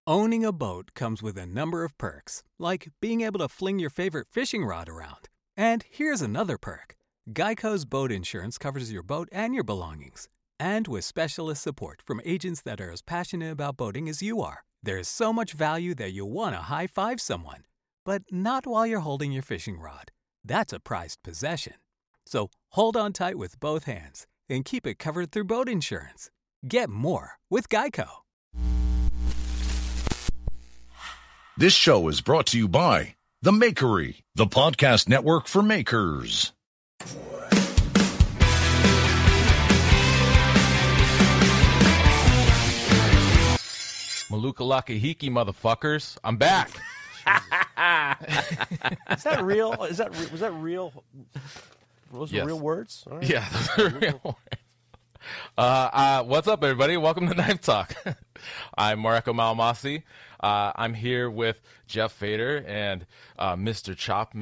Owning a boat comes with a number of perks, like being able to fling your favorite fishing rod around. And here's another perk. Geico's boat insurance covers your boat and your belongings. And with specialist support from agents that are as passionate about boating as you are, there's so much value that you'll want to high-five someone. But not while you're holding your fishing rod. That's a prized possession. So hold on tight with both hands and keep it covered through boat insurance. Get more with Geico. This show is brought to you by The Makery, the podcast network for makers. Maluka Lakahiki, motherfuckers. I'm back. Is that real? Was that real? Those Yes. are real words? All right. Yeah, those are real words. What's up, everybody? Welcome to Knife Talk. I'm Mareko Malamasi. I'm here with Jeff Fader and Mr. Chop,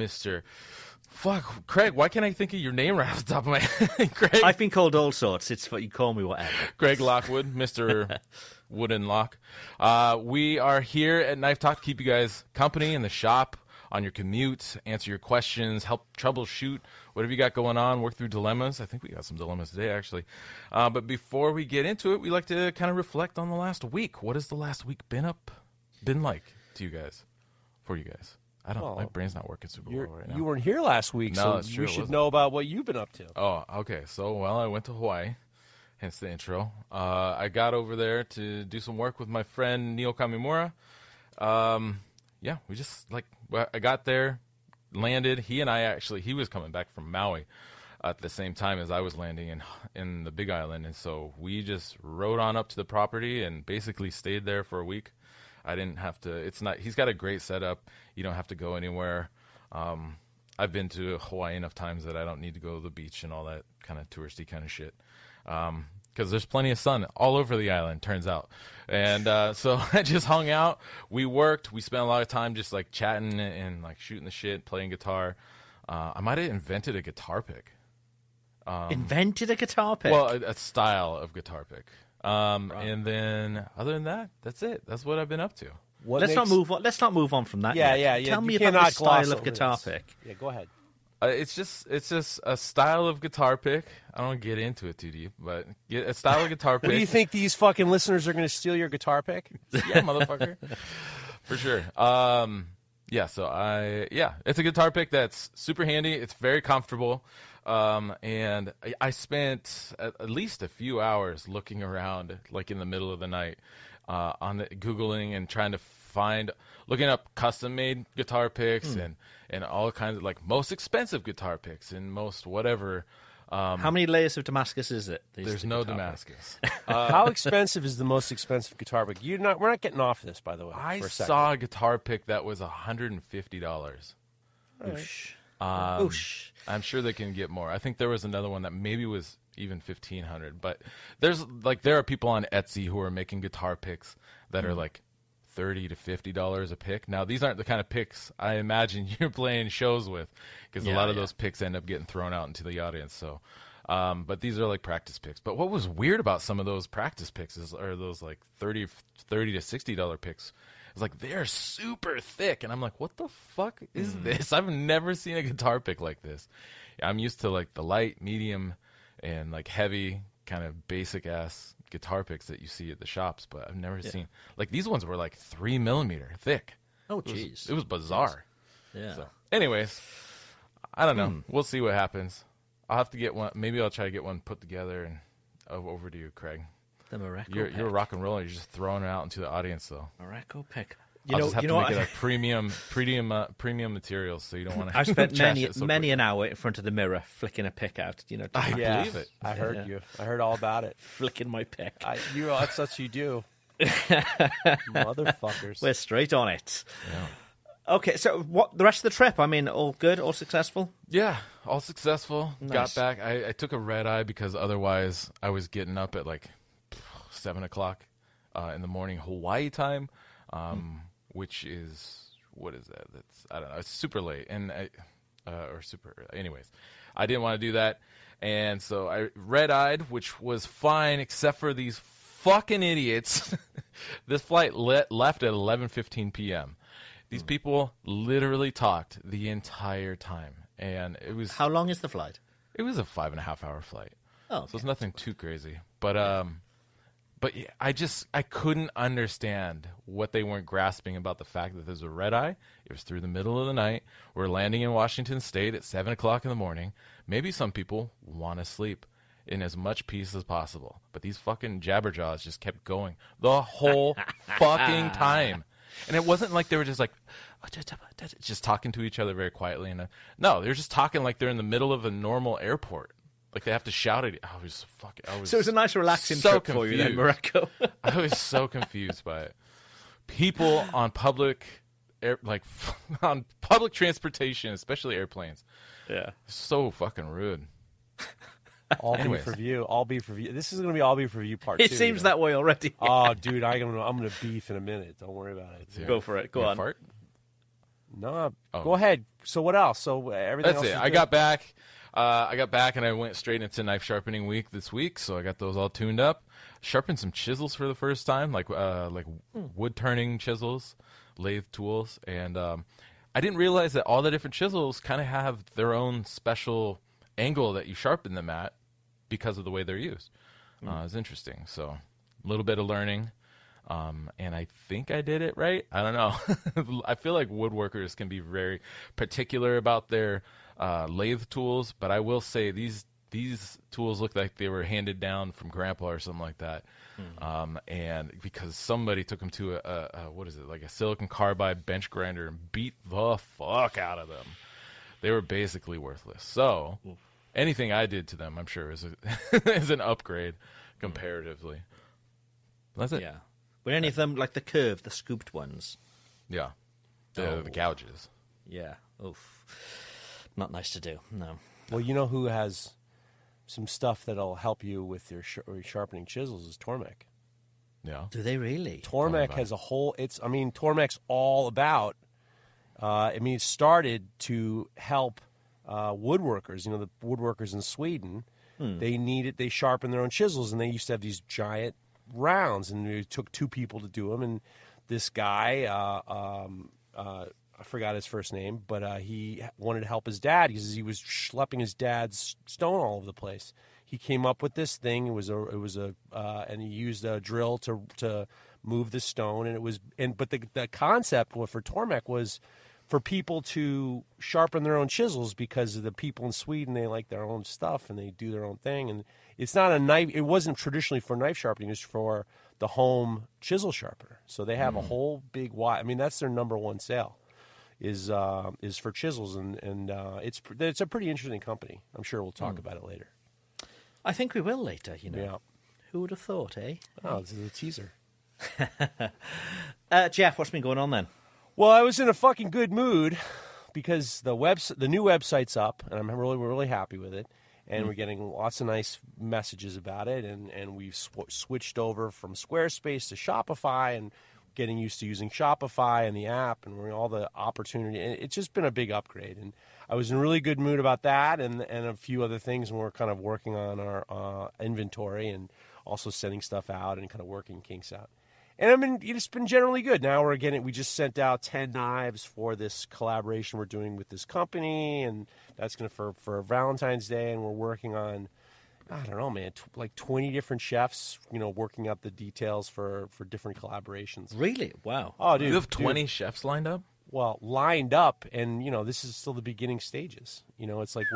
Fuck, Craig, why can't I think of your name right off the top of my head? Craig. I've been called all sorts. It's what you call me, whatever. Greg Lockwood, Mr. Wooden Lock. We are here at Knife Talk to keep you guys company in the shop, on your commute, answer your questions, help troubleshoot whatever you got going on, work through dilemmas. I think we got some dilemmas today, actually. But before we get into it, we like to kind of reflect on the last week. What has the last week been like to you guys, for you guys? I don't know. My brain's not working super well right now. You weren't here last week, No, so that's true, we it should wasn't. know about what you've been up to. Oh, okay. So, I went to Hawaii, hence the intro. I got over there to do some work with my friend Neil Kamimura. Yeah, we just, I got there, landed. He was coming back from Maui at the same time as I was landing in the Big Island. And so we just rode on up to the property and basically stayed there for a week. I didn't have to, he's got a great setup. You don't have to go anywhere. I've been to Hawaii enough times that I don't need to go to the beach and all that kind of touristy kind of shit. Because there's plenty of sun all over the island, turns out. And so I just hung out. We worked. We spent a lot of time just chatting and shooting the shit, playing guitar. I might have invented a guitar pick. Invented a guitar pick? Well, a style of guitar pick. And then other than that, that's it. That's what I've been up to. Let's not move on from that. Yeah, yet. yeah. Tell me You about the cannot gloss style of over guitar this. pick. Yeah, go ahead. It's just a style of guitar pick. I don't get into it too deep, but a style of guitar pick. What do you think these fucking listeners are going to steal your guitar pick? Yeah, motherfucker. For sure. It's a guitar pick that's super handy. It's very comfortable. And I spent at least a few hours looking around, in the middle of the night, Googling and trying to looking up custom-made guitar picks and all kinds of most expensive guitar picks and most whatever. How many layers of Damascus is it? There's no Damascus. How expensive is the most expensive guitar pick? We're not getting off this, by the way. I for a second. saw a guitar pick that was $150. Oosh. Oosh. I'm sure they can get more. I think there was another one that maybe was even $1,500. But there are people on Etsy who are making guitar picks that are $30 to $50 a pick. Now, these aren't the kind of picks I imagine you're playing shows with, because a lot of those picks end up getting thrown out into the audience. So, but these are practice picks. But what was weird about some of those practice picks are those $30 to $60 picks. It's they're super thick, and I'm what the fuck is this? I've never seen a guitar pick like this. I'm used to the light, medium, and heavy kind of basic ass guitar picks that you see at the shops, but I've never seen these ones were 3 millimeter thick. Oh, jeez. It was bizarre. Yeah. So, anyways, I don't know. We'll see what happens. I'll have to get one. Maybe I'll try to get one put together and over to you, Craig. The Mareko You're pick. a rock and roller. You're just throwing it out into the audience, though. Mareko pick. I'll just have to make what? it premium materials, so you don't want to. I've spent trash many it so many quick. an hour in front of the mirror flicking a pick out. I Yeah, believe it. I heard you. I heard all about it. flicking my pick. That's what you do. Motherfuckers. We're straight on it. Yeah. Okay, so what the rest of the trip? I mean, all good, all successful? Yeah, all successful. Nice. Got back. I took a red eye because otherwise I was getting up at 7 o'clock in the morning Hawaii time, which is, what is that? I don't know. It's super late and or super early. Anyways, I didn't want to do that, and so I red-eyed, which was fine except for these fucking idiots. This flight left at 11:15 p.m. These people literally talked the entire time, and it was. How long is the flight? It was a 5.5-hour flight. Oh, So it's nothing too crazy. But yeah, I couldn't understand what they weren't grasping about the fact that there's a red eye. It was through the middle of the night. We're landing in Washington State at 7 o'clock in the morning. Maybe some people want to sleep in as much peace as possible. But these fucking jabberjaws just kept going the whole fucking time. And it wasn't like they were just like, just talking to each other very quietly. And no, they were just talking like they're in the middle of a normal airport. Like they have to shout at it. So it was a nice relaxing so trip for you then, Morocco. I was so confused by it. People on public on public transportation, especially airplanes. Yeah. So fucking rude. All Anyways. beef review. All beef review. This is going to be all beef review part 2. It seems that way already. Oh, dude, I'm going to beef in a minute. Don't worry about it. Yeah. Go for it. Go You on. Fart? No, Oh. Go ahead. So what else? So everything That's else it. is I good? got back. And I went straight into knife sharpening week this week, so I got those all tuned up. Sharpened some chisels for the first time, like wood turning chisels, lathe tools, and I didn't realize that all the different chisels kind of have their own special angle that you sharpen them at because of the way they're used. It's interesting. So a little bit of learning. And I think I did it right. I don't know. I feel like woodworkers can be very particular about their lathe tools, but I will say these tools look like they were handed down from grandpa or something like that. And because somebody took them to like a silicon carbide bench grinder and beat the fuck out of them. They were basically worthless. So anything I did to them, I'm sure is is an upgrade comparatively. That's it. Yeah. Were any of them like the curved, the scooped ones? Yeah. The gouges. Yeah. Oof. Not nice to do. No. Well, you know who has some stuff that'll help you with your sharpening chisels is Tormek. Yeah. Do they really? Tormek about has a whole. Tormek's all about. It started to help woodworkers. You know, the woodworkers in Sweden. They sharpen their own chisels, and they used to have these giant rounds, and it took 2 people to do them. And this guy, I forgot his first name, but he wanted to help his dad because he was schlepping his dad's stone all over the place. He came up with this thing. And he used a drill to move the stone, but the concept for Tormek was for people to sharpen their own chisels because the people in Sweden, they like their own stuff and they do their own thing. And it's not a knife. It wasn't traditionally for knife sharpening. It was for the home chisel sharpener. So they have a whole big that's their number one sale is for chisels. And it's a pretty interesting company. I'm sure we'll talk about it later. I think we will later, you know. Yeah. Who would have thought, eh? Oh, this is a teaser. Jeff, what's been going on then? Well, I was in a fucking good mood because the new website's up, and we're really happy with it. And we're getting lots of nice messages about it, and we've switched over from Squarespace to Shopify, and getting used to using Shopify and the app, and all the opportunity. And it's just been a big upgrade, and I was in a really good mood about that, and a few other things. And we're kind of working on our inventory, and also sending stuff out, and kind of working kinks out. And it's been generally good. Now we just sent out 10 knives for this collaboration we're doing with this company, and that's going to for Valentine's Day. And we're working on, I don't know, man, like 20 different chefs, working out the details for different collaborations. Really? Wow. Oh, dude, You have 20 chefs lined up? Well, lined up, and this is still the beginning stages. It's like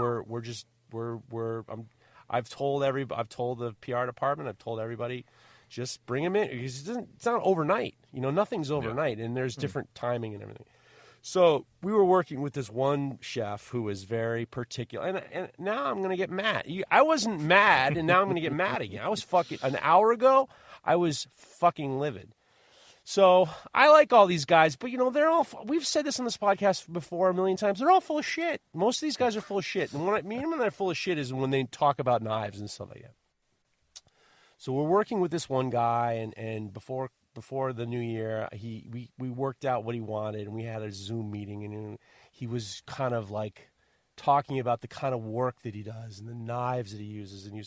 I've told the PR department, I've told everybody. Just bring them in because it's not overnight. Nothing's overnight, and there's different timing and everything. So we were working with this one chef who was very particular, and now I'm going to get mad. I wasn't mad, and now I'm going to get mad again. I was fucking an hour ago. I was fucking livid. So I like all these guys, but they're all. We've said this on this podcast before a million times. They're all full of shit. Most of these guys are full of shit, and when they're full of shit is when they talk about knives and stuff like that. So we're working with this one guy, and before the new year, we worked out what he wanted, and we had a Zoom meeting, and he was kind of like talking about the kind of work that he does and the knives that he uses, and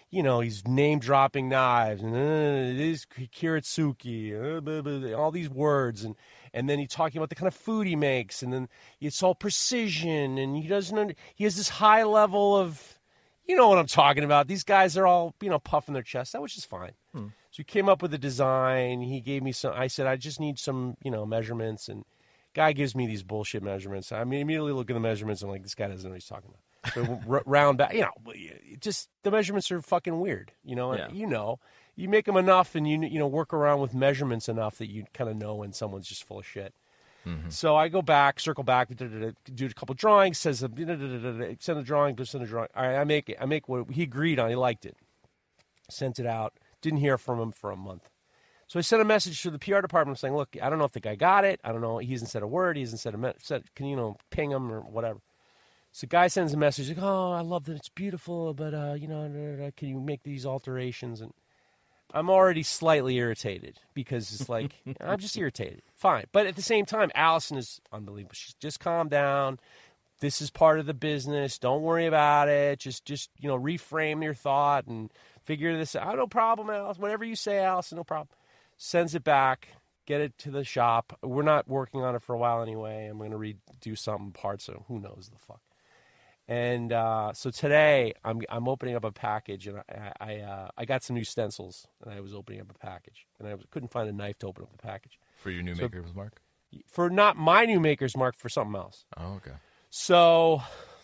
he's name-dropping knives, and it is Kiritsuki, all these words, and then he's talking about the kind of food he makes, and then it's all precision, and he has this high level of, you know what I'm talking about. These guys are all, puffing their chests out, which is fine. So he came up with a design. He gave me some. I said, I just need some, measurements, and guy gives me these bullshit measurements. I immediately look at the measurements, and I'm like, this guy doesn't know what he's talking about. So round back, just the measurements are fucking weird, Yeah. You make them enough, and you work around with measurements enough that you kind of know when someone's just full of shit. Mm-hmm. So I go back, circle back, do a couple drawings, send a drawing, send a drawing. All right, I make it. I make what he agreed on. He liked it. Sent it out. Didn't hear from him for a month. So I sent a message to the PR department saying, look, I don't know if the guy got it. I don't know. He hasn't said a word. He hasn't said can you ping him or whatever. So the guy sends a message like, oh, I love that it's beautiful, but, can you make these alterations? And I'm already slightly irritated because it's like, I'm just irritated. Fine. But at the same time, Allison is unbelievable. She's just calm down. This is part of the business. Don't worry about it. Just reframe your thought and figure this out. Oh, no problem, Allison. Whatever you say, Allison, no problem. Sends it back. Get it to the shop. We're not working on it for a while anyway. I'm going to redo some parts of who knows the fuck. And so today I'm opening up a package, and I got some new stencils, and I was opening up a package, and I couldn't find a knife to open up the package. For your new Maker's Mark? For not my new Maker's Mark, for something else. Oh, okay. So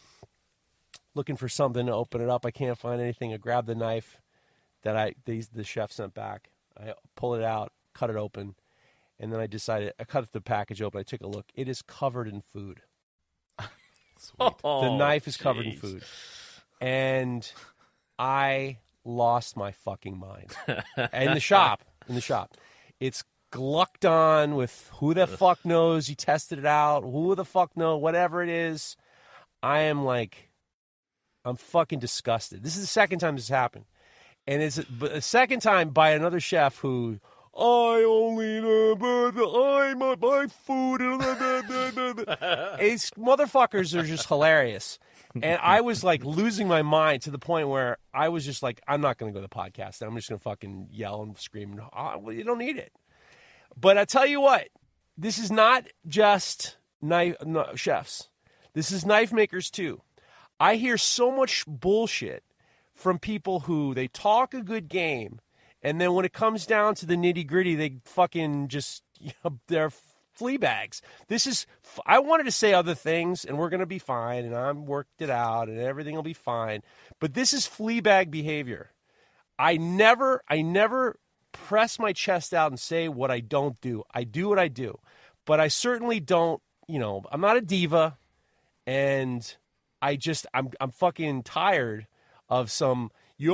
looking for something to open it up. I can't find anything. I grab the knife that the chef sent back. I pull it out, cut it open, and then I cut the package open. I took a look. It is covered in food. Sweet. The knife is covered in food. And I lost my fucking mind. In the shop. It's glucked on with who the fuck knows. You tested it out. Who the fuck knows? Whatever it is. I'm fucking disgusted. This is the second time this has happened. And it's a second time by another chef who... I only my food. It's motherfuckers are just hilarious, and I was like losing my mind to the point where I was just like, I'm not going to go to the podcast. I'm just going to fucking yell and scream. Well, you don't need it. But I tell you what, this is not just chefs. This is knife makers too. I hear so much bullshit from people who they talk a good game. And then when it comes down to the nitty-gritty, they fucking just, they're flea bags. I wanted to say other things, and we're going to be fine, and I'm worked it out, and everything will be fine. But this is flea bag behavior. I never press my chest out and say what I don't do. I do what I do. But I certainly don't, I'm not a diva, and I'm fucking tired of some...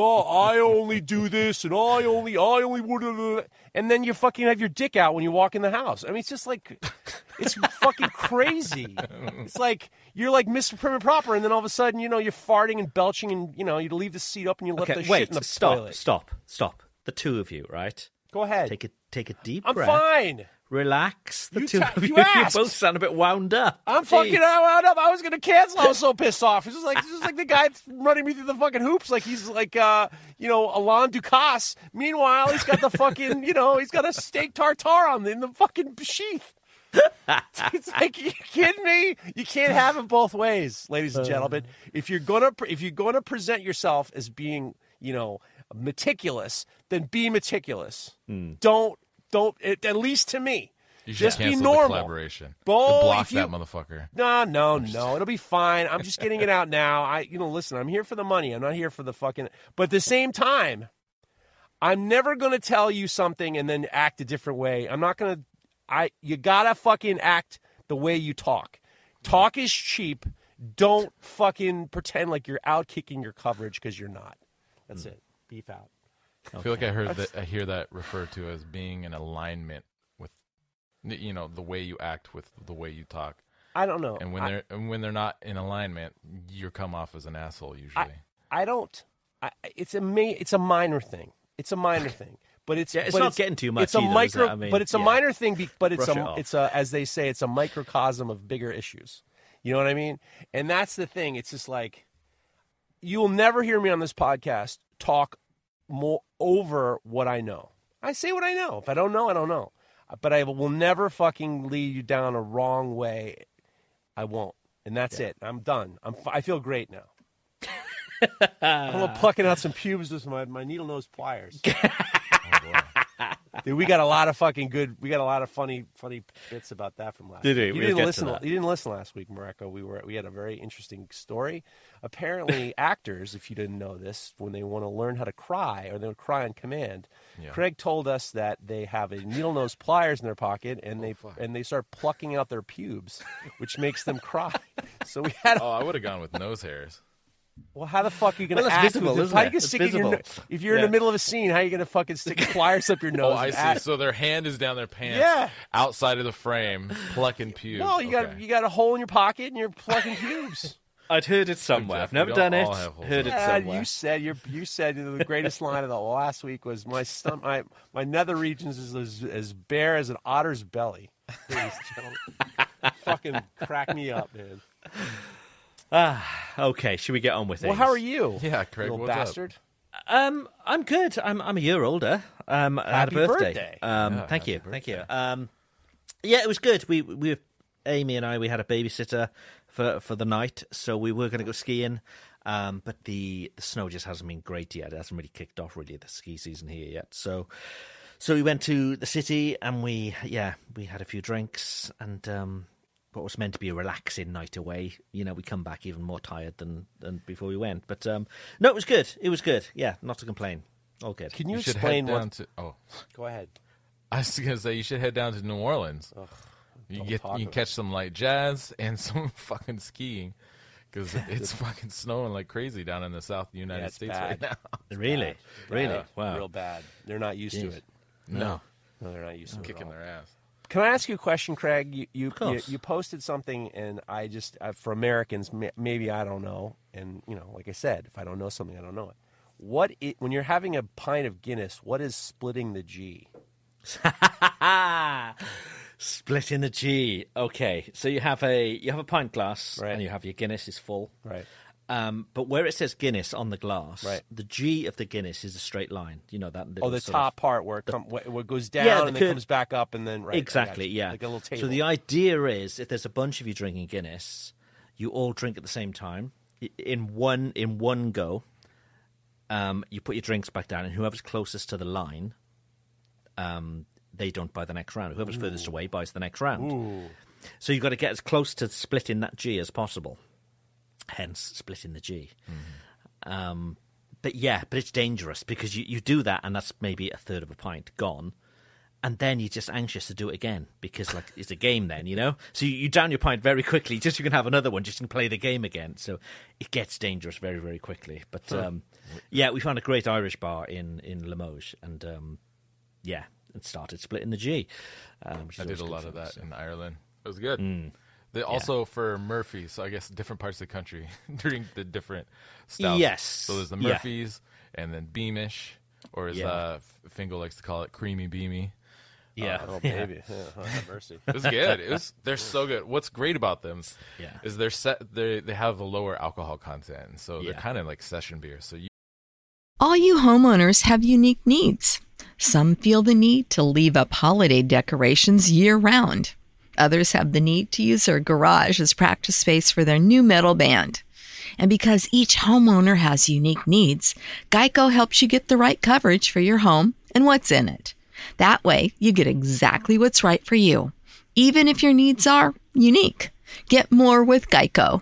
I only do this, and I only would, and then you fucking have your dick out when you walk in the house. I mean, it's just like, it's fucking crazy. It's like you're like Mr. Prim and Proper, and then all of a sudden, you're farting and belching, and you leave the seat up and you let the shit in the toilet. Stop. The two of you, right? Go ahead. Take a deep I'm breath. I'm fine. Relax. The two of you. You asked. You both sound a bit wound up. I'm fucking wound up. I was going to cancel. I was so pissed off. It's just like the guy running me through the fucking hoops like he's like, Alain Ducasse. Meanwhile, he's got the fucking, he's got a steak tartare in the fucking sheath. It's like, you kidding me? You can't have it both ways, ladies and gentlemen. If you're gonna present yourself as being, meticulous, then be meticulous. Don't, at least to me. You should just be cancel normal. The collaboration. Block that motherfucker. No. It'll be fine. I'm just getting it out now. Listen, I'm here for the money. I'm not here for the fucking... But at the same time, I'm never going to tell you something and then act a different way. I'm not going to... You got to fucking act the way you talk. Talk is cheap. Don't fucking pretend like you're out kicking your coverage because you're not. That's it. Beef out. I feel like I hear that referred to as being in alignment with, the way you act with the way you talk. I don't know. And when they're not in alignment, you come off as an asshole usually. I don't. It's a minor thing. It's a minor thing. But it's not getting too much. It's a either, but it's a minor thing. But it's Brush it off. as they say, it's a microcosm of bigger issues. You know what I mean? And that's the thing. It's just like, you will never hear me on this podcast talk more over what I know. I say what I know. If I don't know, I don't know. But I will never fucking lead you down a wrong way. I won't. And that's it. I'm done. I feel great now. I'm plucking out some pubes with my needle nose pliers. Dude, we got a lot of fucking good. We got a lot of funny bits about that from last. Did we? You We'll didn't get listen. to that. You didn't listen last week, Mareko. We had a very interesting story. Apparently, actors, if you didn't know this, when they want to learn how to cry or they would cry on command, Craig told us that they have a needle nose pliers in their pocket and they start plucking out their pubes, which makes them cry. So we had. I would have gone with nose hairs. Well, how the fuck are you going to Well, it's act visible, with isn't How it? you gonna It's stick it in your visible. if you're in the middle of a scene, how are you going to fucking stick pliers up your nose? Oh, I and see. act? So their hand is down their pants, Yeah. outside of the frame, plucking pubes. No, you got a hole in your pocket and you're plucking pubes. I'd heard it somewhere. Jeff, I've never we done don't it. all have holes Heard in it our somewhere. You said the greatest line of the last week was my nether regions is as bare as an otter's belly. Ladies and gentlemen. Fucking crack me up, man. Okay, should we get on with it? Well, how are you? Yeah, Craig, little what's up? bastard. I'm good. I'm a year older. I had a Happy birthday. birthday. Thank you. Yeah, it was good. We Amy and I had a babysitter for the night, so we were going to go skiing. But the snow just hasn't been great yet. It hasn't really kicked off really the ski season here yet. So we went to the city and we had a few drinks and what was meant to be a relaxing night away. You know, we come back even more tired than before we went. But no, it was good. It was good. Yeah, not to complain. All good. Can you You should explain head down what? to. Go ahead. I was gonna say you should head down to New Orleans. You can catch some light jazz and some fucking skiing because it's fucking snowing like crazy down in the South of the United it's States bad. right now. Really? Yeah, Wow. real bad. They're not used to it. No, No, they're not used to it. kicking at all. their ass. Can I ask you a question, Craig? You course. posted something, and I just for Americans, maybe I don't know, and like I said, if I don't know something, I don't know it. When you're having a pint of Guinness, what is splitting the G? Splitting the G. Okay, so you have a pint glass, Right. and you have your Guinness is full. Right. But where it says Guinness on the glass, Right. the G of the Guinness is a straight line. You know that. Oh, the top part where it goes down Yeah, and then comes back up, and then right. I Exactly. got you. Yeah. Like a little table. So the idea is, if there's a bunch of you drinking Guinness, you all drink at the same time in one go. You put your drinks back down, and whoever's closest to the line, they don't buy the next round. Whoever's furthest away buys the next round. Ooh. So you've got to get as close to splitting that G as possible. Hence, splitting the G. But it's dangerous because you do that, and that's maybe a third of a pint gone. And then you're just anxious to do it again because, like, it's a game then, you know? So you down your pint very quickly just so you can have another one just to play the game again. So it gets dangerous very, very quickly. But, we found a great Irish bar in Limoges and, and started splitting the G. I did a lot of that in Ireland. It was good. They also for Murphy's, so I guess different parts of the country drink the different styles. Yes. So there's the Yeah. Murphy's and then Beamish, or as Fingal likes to call it, Creamy Beamy. Yeah. Oh baby, have mercy. It was good. They're so good. What's great about them Yeah. is they have a lower alcohol content, so they're kind of like session beer. So All you homeowners have unique needs. Some feel the need to leave up holiday decorations year-round. Others have the need to use their garage as practice space for their new metal band. And because each homeowner has unique needs, Geico helps you get the right coverage for your home and what's in it. That way, you get exactly what's right for you, even if your needs are unique. Get more with Geico.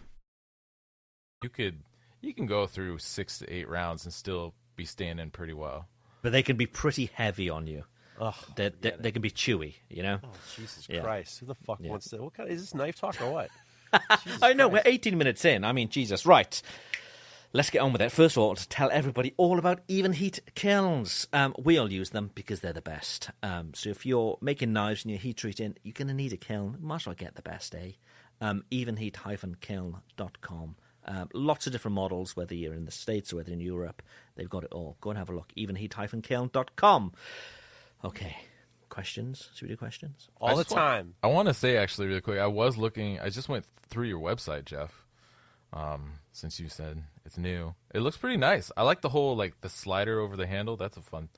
you can go through 6 to 8 rounds and still be staying in pretty well. But they can be pretty heavy on you. Ugh, They can be chewy, you know? oh Jesus Yeah. Christ! Who the fuck wants to? What kind? Is this knife talk or what? I know, we're 18 minutes in. I mean, Jesus. Right. Let's get on with it. First of all, to tell everybody all about Even Heat kilns. We all use them because they're the best. So if you're making knives and you're heat treating, you're going to need a kiln. Might as well get the best, eh? Evenheat-kiln.com. Lots of different models, whether you're in the States or whether in Europe. They've got it all. Go and have a look. Evenheat-kiln.com. Okay. Questions? Should we do questions? All the time. I want to say actually really quick. I just went through your website, Jeff. since you said it's new. It looks pretty nice. I like the whole, like, the slider over the handle. That's a fun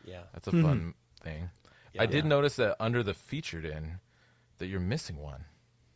thing. Yeah. I did notice that under the featured in that you're missing one.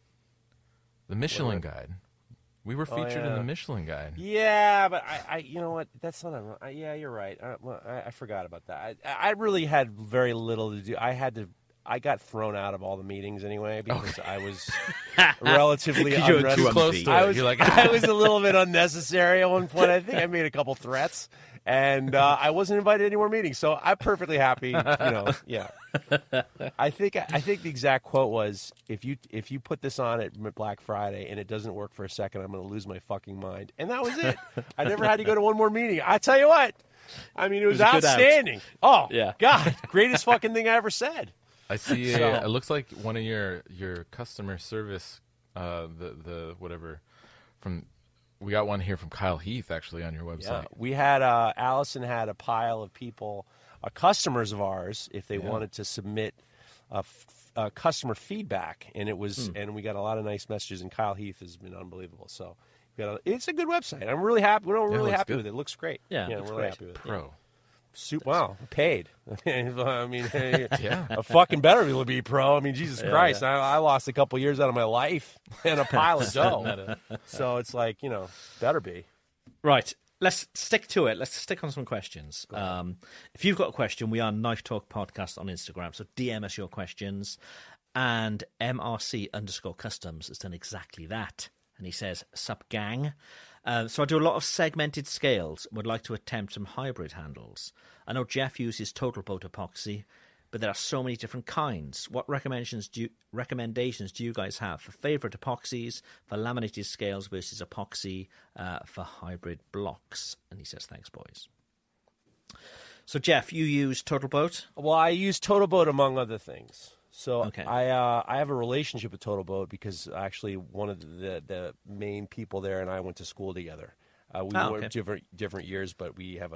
The Michelin Guide. We were featured in the Michelin Guide. Yeah, but I you know what? That's not a. Yeah, you're right. I forgot about that. I really had very little to do. I got thrown out of all the meetings anyway because I was relatively you were too close to it. You're like, I was a little bit unnecessary at one point. I think I made a couple threats, and I wasn't invited to any more meetings. So I'm perfectly happy. Yeah. I think the exact quote was, if you put this on at Black Friday and it doesn't work for a second, I'm going to lose my fucking mind. And that was it. I never had to go to one more meeting. I tell you what. I mean, it was outstanding. Oh, yeah. God, greatest fucking thing I ever said. I see. It looks like one of your customer service, the whatever, we got one here from Kyle Heath actually on your website. Yeah, we had Allison had a pile of people, customers of ours, if they wanted to submit customer feedback, and it was, and we got a lot of nice messages. And Kyle Heath has been unbelievable. So it's a good website. I'm really happy. We're really happy with it. It looks great. Yeah, we're really happy with it. Pro. Wow, paid. I mean, a fucking better be pro. I mean, Jesus Christ, I lost a couple years out of my life and a pile of dough. So it's like, better be. Right, let's stick to it. Let's stick on some questions. If you've got a question, we are Knife Talk Podcast on Instagram, so DM us your questions. And MRC_customs has done exactly that. And he says, sup gang. So I do a lot of segmented scales and would like to attempt some hybrid handles. I know Jeff uses Total Boat epoxy, but there are so many different kinds. What recommendations do you guys have for favourite epoxies, for laminated scales versus epoxy, for hybrid blocks? And he says, thanks, boys. So, Jeff, you use Total Boat? Well, I use Total Boat among other things. So okay. I have a relationship with Total Boat because actually one of the main people there and I went to school together. We worked different years, but we have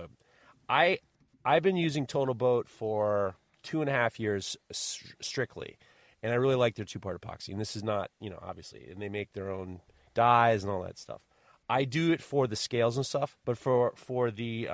I've been using Total Boat for 2.5 years strictly, and I really like their two-part epoxy. And this is not, obviously, and they make their own dyes and all that stuff. I do it for the scales and stuff, but for the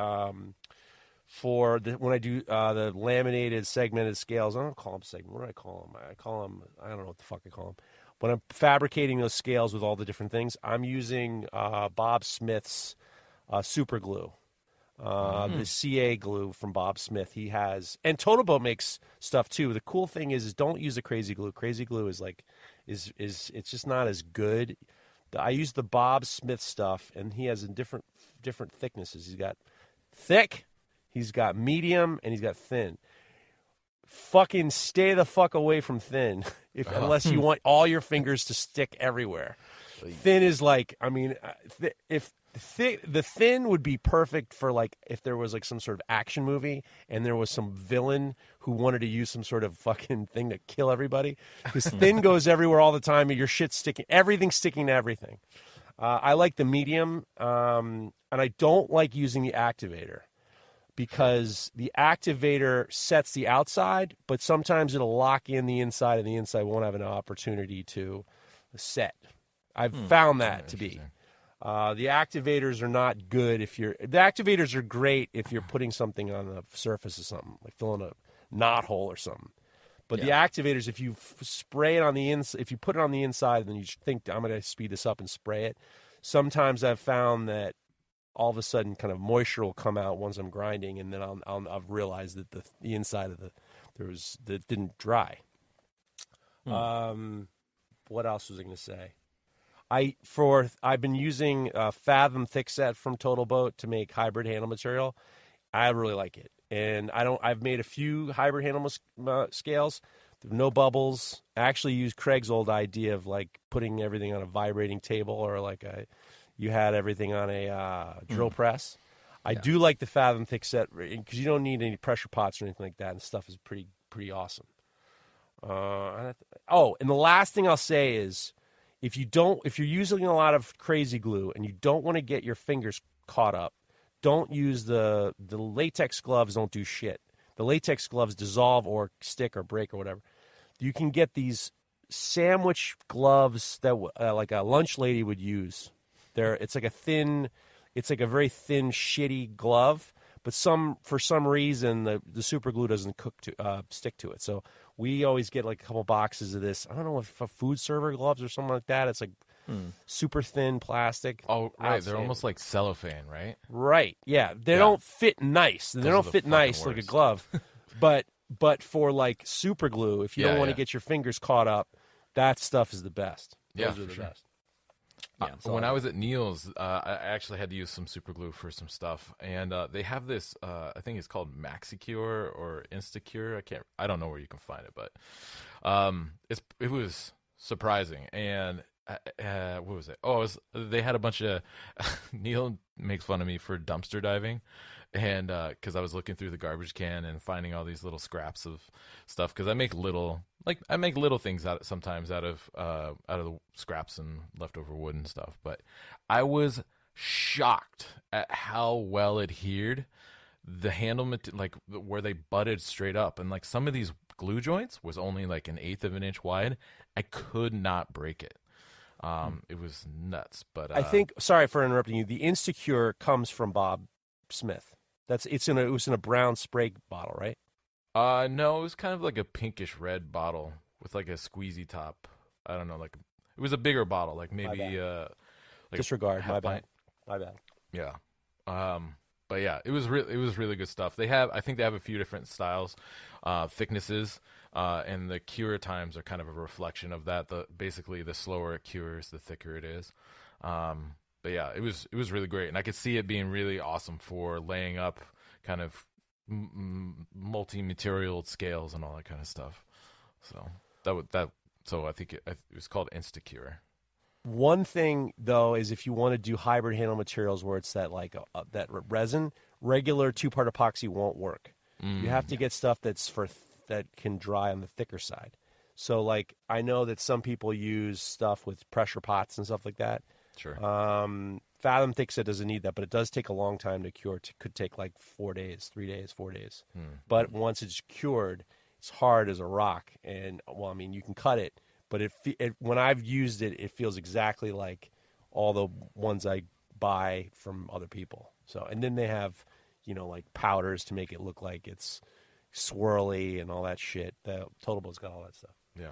when I do the laminated segmented scales, I don't call them segment. What do I call them? I don't know what the fuck I call them. When I'm fabricating those scales with all the different things, I'm using Bob Smith's super glue, the CA glue from Bob Smith. He has, and Total Boat makes stuff too. The cool thing is don't use the crazy glue. Crazy glue is it's just not as good. I use the Bob Smith stuff, and he has in different thicknesses. He's got thick. He's got medium, and he's got thin. Fucking stay the fuck away from thin, unless you want all your fingers to stick everywhere. Thin is like, I mean, the thin would be perfect for like if there was like some sort of action movie and there was some villain who wanted to use some sort of fucking thing to kill everybody. Because thin goes everywhere all the time, and your shit's sticking, everything's sticking to everything. I like the medium, and I don't like using the activator. Because the activator sets the outside, but sometimes it'll lock in the inside, and the inside won't have an opportunity to set. I've found that to be. The activators are not good the activators are great if you're putting something on the surface of something, like filling a knot hole or something. But the activators, if you spray it on the inside, if you put it on the inside, and then you think, I'm going to speed this up and spray it, sometimes I've found that all of a sudden kind of moisture will come out once I'm grinding, and then I'll realize that the inside of that didn't dry. What else was I going to say? I've been using Fathom Thickset from Total Boat to make hybrid handle material. I really like it, and I've made a few hybrid handle scales. No bubbles. I actually used Craig's old idea of like putting everything on a vibrating table, or like you had everything on a drill press. I do like the Fathom Thickset because you don't need any pressure pots or anything like that, and stuff is pretty awesome. And the last thing I'll say is, if you're using a lot of crazy glue and you don't want to get your fingers caught up, don't use the latex gloves. Don't do shit. The latex gloves dissolve or stick or break or whatever. You can get these sandwich gloves that like a lunch lady would use. It's like a very thin, shitty glove. But for some reason, the super glue doesn't stick to it. So we always get like a couple boxes of this. I don't know if food server gloves or something like that. It's like super thin plastic. Oh, right. They're almost like cellophane, right? Right. Yeah. They don't fit nice. They don't fit nice like a glove. But for like super glue, if you don't want to get your fingers caught up, that stuff is the best. Those are the best. Yeah, when I was at Neil's, I actually had to use some super glue for some stuff, and they have this. I think it's called MaxiCure or Instacure. I don't know where you can find it, but it was surprising. And what was it? Oh, they had a bunch of. Neil makes fun of me for dumpster diving, and because I was looking through the garbage can and finding all these little scraps of stuff. Because I make little things sometimes out of the scraps and leftover wood and stuff. But I was shocked at how well adhered the handle, like where they butted straight up, and like some of these glue joints was only like 1/8 of an inch wide. I could not break it. It was nuts. But I think, sorry for interrupting you, the Instacure comes from Bob Smith. It was in a brown spray bottle, right? No, it was kind of like a pinkish red bottle with like a squeezy top. I don't know, it was a bigger bottle, like maybe like disregard. My pint. bad. Yeah. But yeah, it was really good stuff. I think they have a few different styles, thicknesses, and the cure times are kind of a reflection of that. Basically, the slower it cures, the thicker it is. But yeah, it was really great, and I could see it being really awesome for laying up kind of multi-material scales and all that kind of stuff. So I think it was called Instacure. One thing though is if you want to do hybrid handle materials where it's that that resin, regular 2-part epoxy won't work. You have to get stuff that can dry on the thicker side. So like I know that some people use stuff with pressure pots and stuff like that. Sure. Fathom thinks it doesn't need that, but it does take a long time to cure. It could take like 4 days, 3 days, 4 days. But once it's cured, it's hard as a rock. And well, I mean, you can cut it, but when I've used it, it feels exactly like all the ones I buy from other people. So, and then they have, like powders to make it look like it's swirly and all that shit. The Totalbo's got all that stuff. Yeah.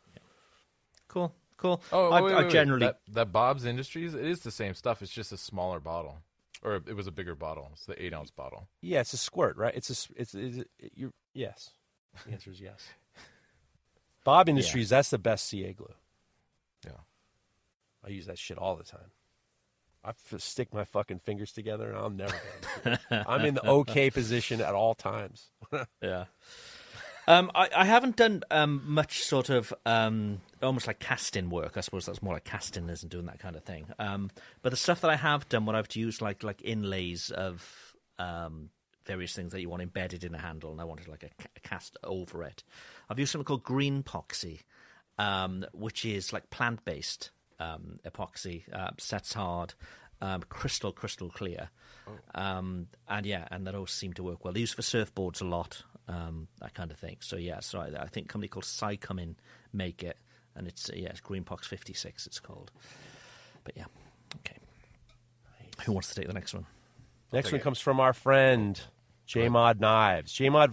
Cool. Oh, I wait. generally that Bob's Industries, it is the same stuff. It's just a smaller bottle, or it was a bigger bottle. It's the 8-ounce bottle. Yeah, it's a squirt, right? Yes. The answer is yes. Bob Industries, that's the best CA glue. Yeah, I use that shit all the time. I stick my fucking fingers together, and I'm never going to. I'm in the okay position at all times. Yeah. I haven't done much sort of almost like casting work. I suppose that's more like casting isn't doing that kind of thing. But the stuff that I have done, what I've used like inlays of various things that you want embedded in a handle, and I wanted like a cast over it. I've used something called green epoxy, which is like plant-based epoxy, sets hard, crystal clear. And that all seemed to work well. They use it for surfboards a lot. That kind of thing. So I think a company called Cycumin make it, and it's Greenpox 56 it's called. But yeah, okay. Nice. Who wants to take the next one? Next one comes from our friend J-Mod Knives. J-Mod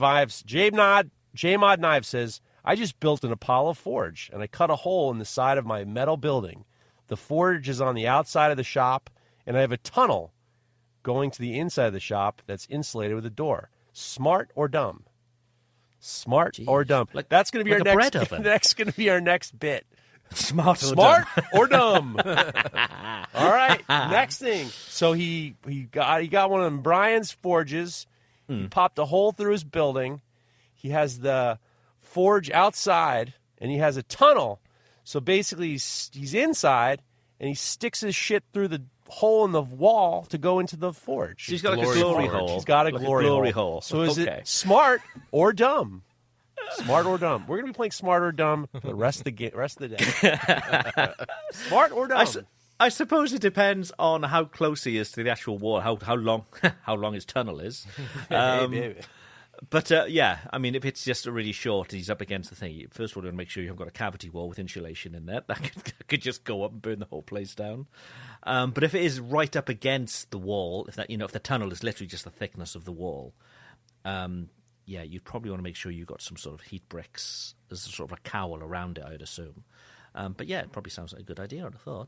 Knives says, I just built an Apollo forge, and I cut a hole in the side of my metal building. The forge is on the outside of the shop, and I have a tunnel going to the inside of the shop that's insulated with a door. Smart or dumb? Smart or dumb? That's going to be our next. That's going to be our next bit. Smart or dumb. All right. Next thing. So he got one of them Brian's forges. He popped a hole through his building. He has the forge outside, and he has a tunnel. So basically, he's inside, and he sticks his shit through the hole in the wall to go into the forge. He's got like a glory hole. He's got a glory hole. So is it smart or dumb? Smart or dumb? We're going to be playing smart or dumb for the rest of the day. Smart or dumb? I suppose it depends on how close he is to the actual wall, how long his tunnel is. But yeah, I mean, if it's just really short and he's up against the thing, first of all, you want to make sure you haven't got a cavity wall with insulation in there. That could just go up and burn the whole place down. But if it is right up against the wall, if the tunnel is literally just the thickness of the wall, yeah, you'd probably want to make sure you've got some sort of heat bricks as sort of a cowl around it, I'd assume. But yeah, it probably sounds like a good idea, I'd have thought.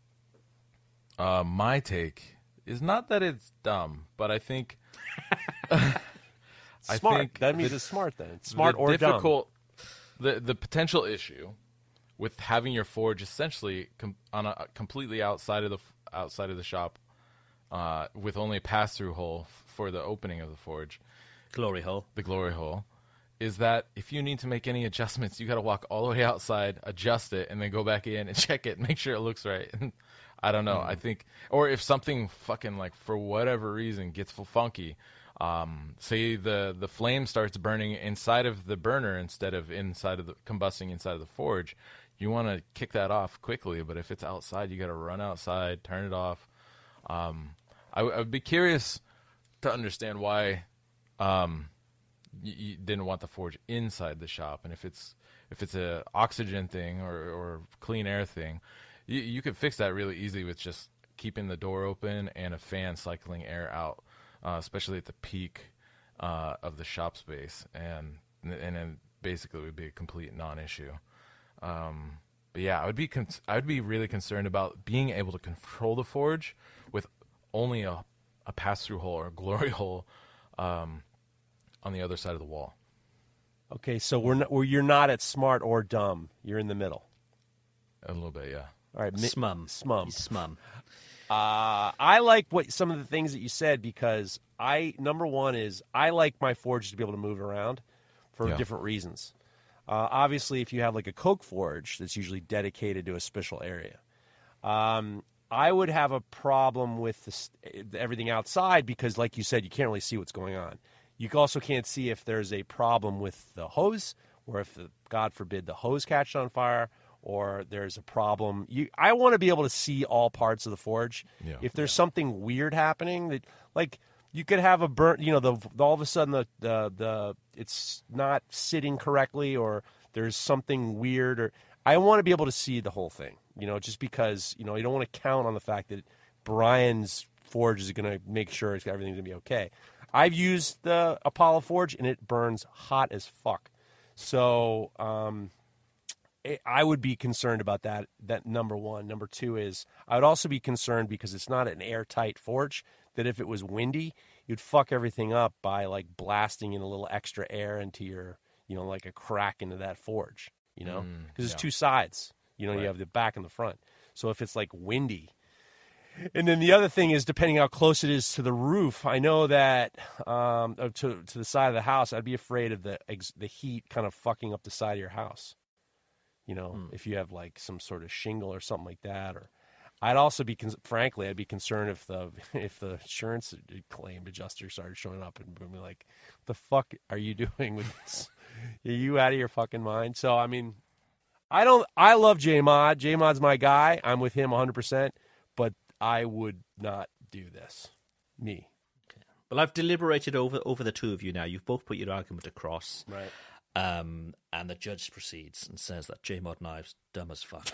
My take is not that it's dumb, but I think... Smart. That means it's smart then. It's smart or dumb. The potential issue with having your forge essentially completely outside of the shop, with only a pass-through hole for the opening of the forge, the glory hole, is that if you need to make any adjustments, you got to walk all the way outside, adjust it, and then go back in and check it, and make sure it looks right. I don't know. I think, or if something fucking like for whatever reason gets funky. Say the flame starts burning inside of the burner instead of combusting inside of the forge, you want to kick that off quickly. But if it's outside, you got to run outside, turn it off. I would be curious to understand why you didn't want the forge inside the shop, and if it's a oxygen thing or clean air thing, you could fix that really easily with just keeping the door open and a fan cycling air out. Especially at the peak of the shop space, and then basically it would be a complete non-issue. But yeah, I would be really concerned about being able to control the forge with only a pass-through hole or a glory hole on the other side of the wall. Okay, so you're not at smart or dumb. You're in the middle. A little bit, yeah. All right, Smum. He's smum. I like some of the things that you said because number one is I like my forge to be able to move around for different reasons. Obviously, if you have like a coke forge that's usually dedicated to a special area, I would have a problem with everything outside because, like you said, you can't really see what's going on. You also can't see if there's a problem with the hose or if, God forbid, the hose catches on fire. Or there's a problem. I want to be able to see all parts of the forge. Yeah. If there's something weird happening, that like you could have a burn, all of a sudden the it's not sitting correctly, or there's something weird, or I want to be able to see the whole thing. Just because you don't want to count on the fact that Brian's forge is going to make sure everything's going to be okay. I've used the Apollo forge and it burns hot as fuck. So. I would be concerned about that number one. Number two is I would also be concerned because it's not an airtight forge, that if it was windy, you'd fuck everything up by like blasting in a little extra air into your, like a crack into that forge, because it's two sides, right. You have the back and the front. So if it's like windy. And then the other thing is depending how close it is to the roof, I know that to the side of the house, I'd be afraid of the heat kind of fucking up the side of your house. If you have like some sort of shingle or something like that, or I'd also be, frankly, I'd be concerned if the insurance claim adjuster started showing up and be like, "What the fuck are you doing with this? Are you out of your fucking mind?" So I mean, I love JMod. JMod's my guy. I'm with him 100%, but I would not do this. Me. Okay. Well, I've deliberated over the two of you now. You've both put your argument across, right? And the judge proceeds and says that JMod Knives dumb as fuck.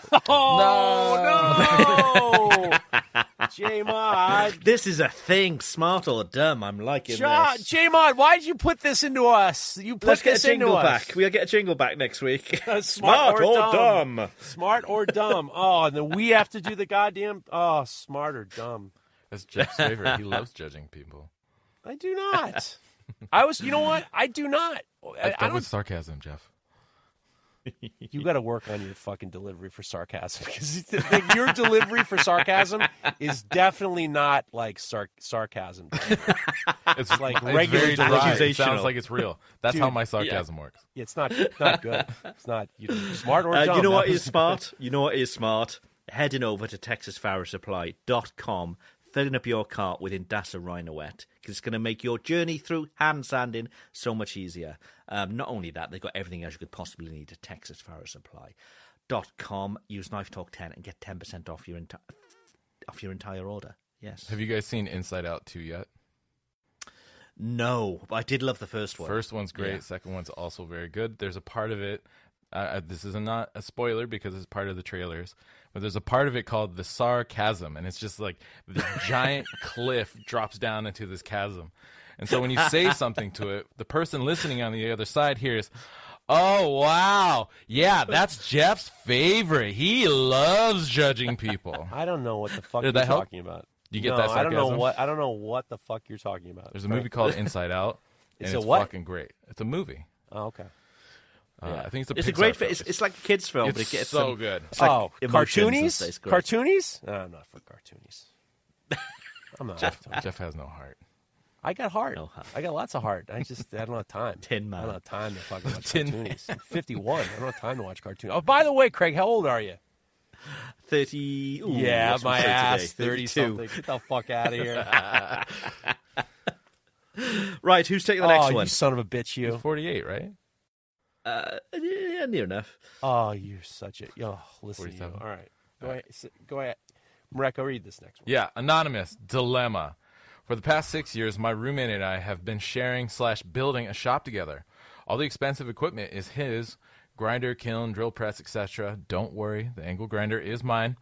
Oh, no! JMod. This is a thing, smart or dumb. I'm liking this. JMod, why did you put this into us? Let's get a jingle back. We'll get a jingle back next week. Smart or dumb. Smart or dumb. Oh, and then we have to do the goddamn, smart or dumb. That's Jeff's favorite. He loves judging people. I do not. You know what? I do not. I don't with sarcasm, Jeff. You got to work on your fucking delivery for sarcasm because your delivery for sarcasm is definitely not like sarcasm. It's like regular delivery. It sounds like it's real. That's how my sarcasm works. It's not good. It's not smart or dumb. You know what is smart? You know what is smart? Heading over to TexasFireSupply.com. Filling up your cart with Indasa Rhino-Wet because it's going to make your journey through hand sanding so much easier. Not only that, they've got everything else you could possibly need at TexasFireSupply.com. Use Knife Talk 10 and get 10% off your entire order. Yes. Have you guys seen Inside Out 2 yet? No, but I did love the first one. First one's great. Yeah. Second one's also very good. There's a part of it. This is not a spoiler because it's part of the trailers, but there's a part of it called the Sarcasm, and it's just like this giant cliff drops down into this chasm. And so when you say something to it, the person listening on the other side hears, "Oh, wow. Yeah, that's Jeff's favorite. He loves judging people." I don't know what the fuck Did you're that help? talking about. You get No, that I don't know sarcasm? I don't know what the fuck you're talking about. There's a movie called Inside Out, and It's a it's what? fucking great. It's a movie. Oh, okay. I think it's a It's a Pixar great film. film. It's like a kids' film, but it It's gets so some, good. It's like Oh, emotions and cartoonies? stuff. It's great. Cartoonies? No, I'm not for cartoonies. I'm not. Jeff has no heart. I got heart. No heart. I got lots of heart. I don't have time. Tin Man. I don't have time to fucking watch Tin cartoonies. I'm 51. I don't have time to watch cartoons. Oh, by the way, Craig, how old are you? 30. Ooh, Yeah, what's my say ass. today? 30 something. Get the fuck out of here. Right, who's taking the next Oh, one? you son of a bitch, you. 48, right? Yeah, near enough. Oh, you're such a. Oh, listen to you. 47. All right. Go ahead. Mareko, read this next one. Yeah, anonymous dilemma. For the past 6 years, my roommate and I have been sharing/building a shop together. All the expensive equipment is his: grinder, kiln, drill press, etc. Don't worry, the angle grinder is mine.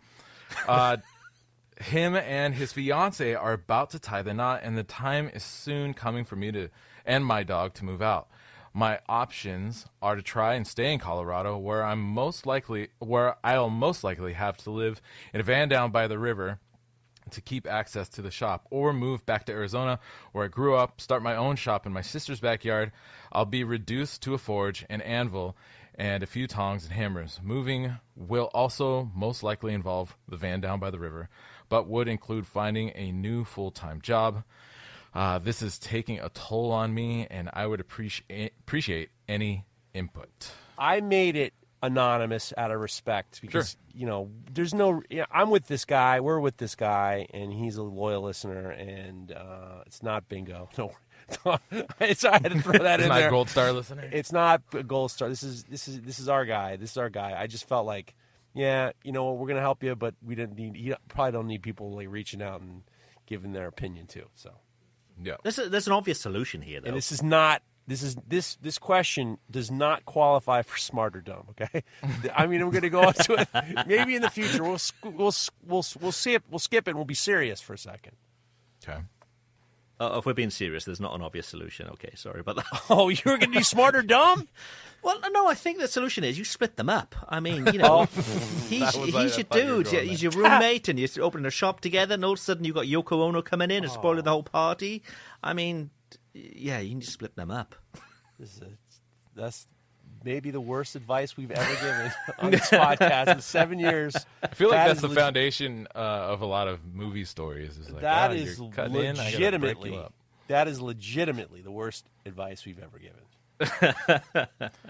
Him and his fiance are about to tie the knot, and the time is soon coming for me and my dog to move out. My options are to try and stay in Colorado, where I'll most likely have to live in a van down by the river to keep access to the shop, or move back to Arizona, where I grew up, start my own shop in my sister's backyard. I'll be reduced to a forge, an anvil, and a few tongs and hammers. Moving will also most likely involve the van down by the river, but would include finding a new full-time job. This is taking a toll on me, and I would appreciate any input. I made it anonymous out of respect because, there's no. I'm with this guy. We're with this guy, and he's a loyal listener, and it's not bingo. No. I had to throw that in Not there. a Gold Star listener? It's not a Gold Star. This is our guy. This is our guy. I just felt like, we're gonna help you, but we didn't need. You probably don't need people like reaching out and giving their opinion too. So, Yeah. There's an obvious solution here, though. and this is not. This question does not qualify for smart or dumb. Okay, I mean, I'm going to go into it. Maybe in the future we'll see it. We'll skip it. and We'll be serious for a second. Okay. If we're being serious, there's not an obvious solution. Okay, sorry about that. Oh, you were going to do smart or dumb? Well, no, I think the solution is you split them up. I mean, he's your I thought you were dude. going He's your roommate, and you're opening a shop together, and all of a sudden you've got Yoko Ono coming in and spoiling the whole party. I mean, yeah, you can just split them up. That's maybe the worst advice we've ever given on this podcast in 7 years. I feel like that's is the leg- foundation of a lot of movie stories. Is like, That oh, is you're cutting in, I gotta break legitimately. you up. That is legitimately the worst advice we've ever given.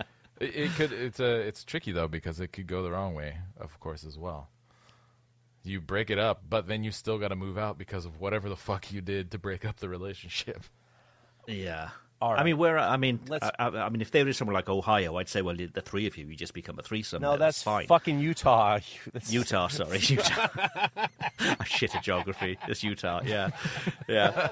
It's tricky though because it could go the wrong way, of course, as well. You break it up, but then you still got to move out because of whatever the fuck you did to break up the relationship. Yeah. All right. I mean, Let's- I mean, if they were somewhere like Ohio, I'd say, well, the three of you just become a threesome. No, there. that's fine. fucking Utah. Utah, sorry, Utah. I'm shit at geography. It's Utah. Yeah, yeah.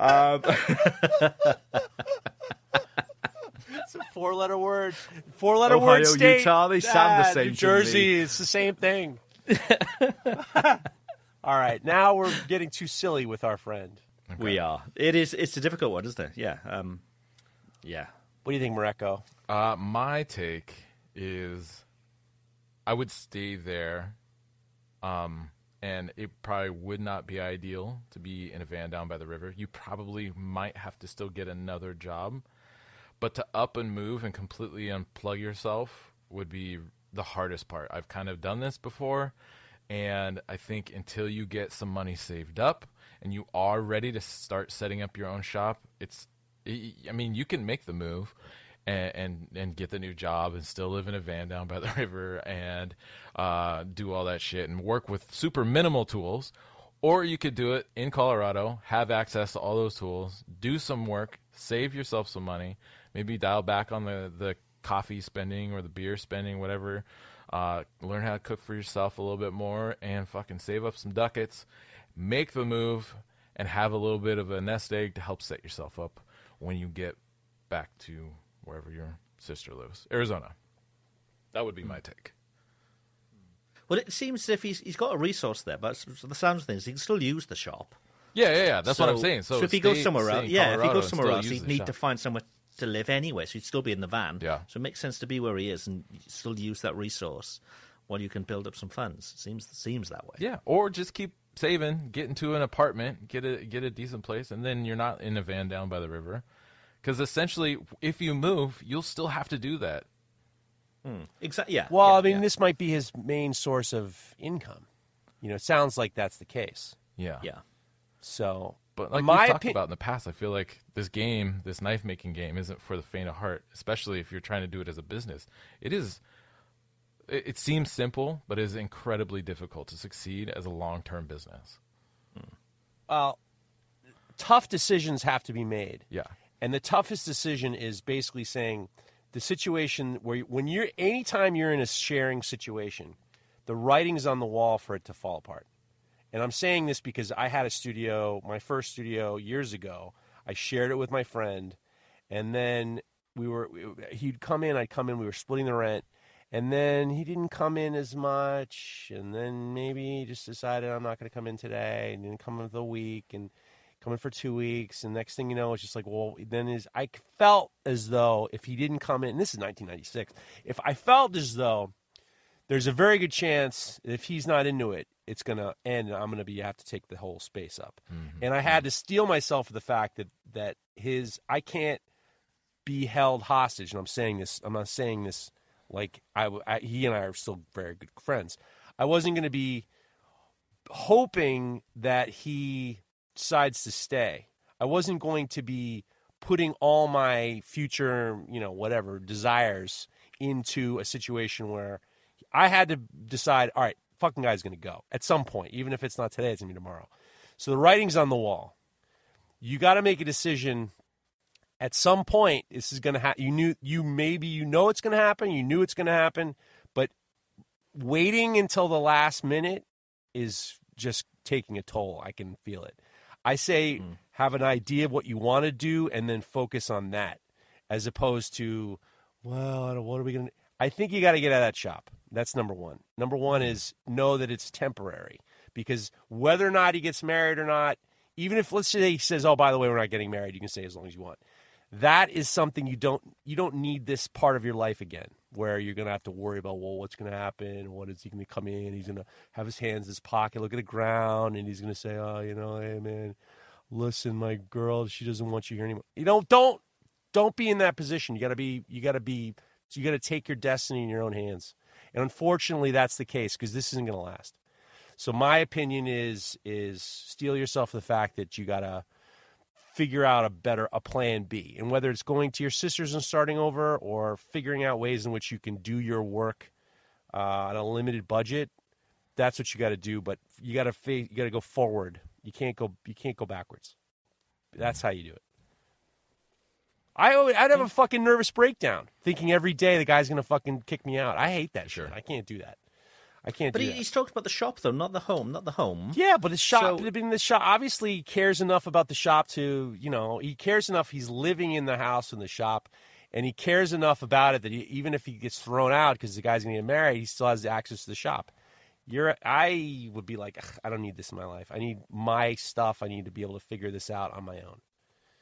It's a four-letter word. Four-letter Ohio, word state. Utah, they sound the same New to Jersey, me. it's the same thing. All right, now we're getting too silly with our friend. We are. It's a difficult one, isn't it? Yeah. Yeah. What do you think, Mareko? My take is I would stay there, and it probably would not be ideal to be in a van down by the river. You probably might have to still get another job, but to up and move and completely unplug yourself would be the hardest part. I've kind of done this before, and I think until you get some money saved up and you are ready to start setting up your own shop, you can make the move and get the new job and still live in a van down by the river and do all that shit and work with super minimal tools. Or you could do it in Colorado, have access to all those tools, do some work, save yourself some money, maybe dial back on the coffee spending or the beer spending, whatever. Learn how to cook for yourself a little bit more and fucking save up some ducats, make the move, and have a little bit of a nest egg to help set yourself up when you get back to wherever your sister lives. Arizona. That would be my take. Well, it seems as if he's got a resource there, but the sounds of things, he can still use the shop. Yeah. That's what I'm saying. So if he goes somewhere else, he'd he'd need to find somewhere to live anyway, so he'd still be in the van. Yeah. So it makes sense to be where he is and still use that resource while you can build up some funds. Seems that way. Yeah, or just keep saving, get into an apartment, get a decent place, and then you're not in a van down by the river. Because essentially, if you move, you'll still have to do that. Exactly. Yeah. Well, yeah, I mean, this might be his main source of income. It sounds like that's the case. Yeah. So, but like my we've talked about in the past, I feel like this knife making game, isn't for the faint of heart. Especially if you're trying to do it as a business. It seems simple, but it is incredibly difficult to succeed as a long-term business. Well, tough decisions have to be made. Yeah. And the toughest decision is basically saying the situation where anytime you're in a sharing situation, the writing's on the wall for it to fall apart. And I'm saying this because I had a studio, my first studio years ago. I shared it with my friend, and then he'd come in, I'd come in, we were splitting the rent, and then he didn't come in as much, and then maybe he just decided I'm not going to come in today, and didn't come in for the week, and come in for 2 weeks, and next thing you know, it's just like, well, I felt as though if he didn't come in, and this is 1996, if I felt as though there's a very good chance if he's not into it, it's going to end, and I'm going to have to take the whole space up. Mm-hmm. And I had to steel myself of the fact that I can't be held hostage, and I'm not saying this like he and I are still very good friends. I wasn't going to be hoping that he decides to stay. I wasn't going to be putting all my future, whatever desires into a situation where I had to decide, all right, fucking guy's going to go at some point. Even if it's not today, it's going to be tomorrow. So the writing's on the wall. You got to make a decision. At some point, this is going to happen. You know it's going to happen. You knew it's going to happen. But waiting until the last minute is just taking a toll. I can feel it. I say have an idea of what you want to do and then focus on that, as opposed to, well, what are we going to do? I think you got to get out of that shop. That's number one. Number one is know that it's temporary, because whether or not he gets married or not, even if, let's say he says, oh, by the way, we're not getting married, you can stay as long as you want. That is something you don't need this part of your life again, where you're going to have to worry about, well, what's going to happen? What is he going to come in? He's going to have his hands in his pocket, look at the ground, and he's going to say, oh, hey, man, listen, my girl, she doesn't want you here anymore. Don't be in that position. You got to take your destiny in your own hands. And unfortunately, that's the case, because this isn't going to last. So my opinion is steel yourself the fact that you got to figure out a plan B. And whether it's going to your sisters and starting over, or figuring out ways in which you can do your work on a limited budget, that's what you got to do. But you got to go forward. You can't go backwards. That's how you do it. I'd have a fucking nervous breakdown thinking every day the guy's going to fucking kick me out. I hate that shit. I can't do that. But he's talked about the shop, though, not the home. Yeah, but the shop, the shop obviously he cares enough about the shop to, he cares enough. He's living in the house in the shop, and he cares enough about it that even if he gets thrown out because the guy's going to get married, he still has access to the shop. I would be like, I don't need this in my life. I need my stuff. I need to be able to figure this out on my own.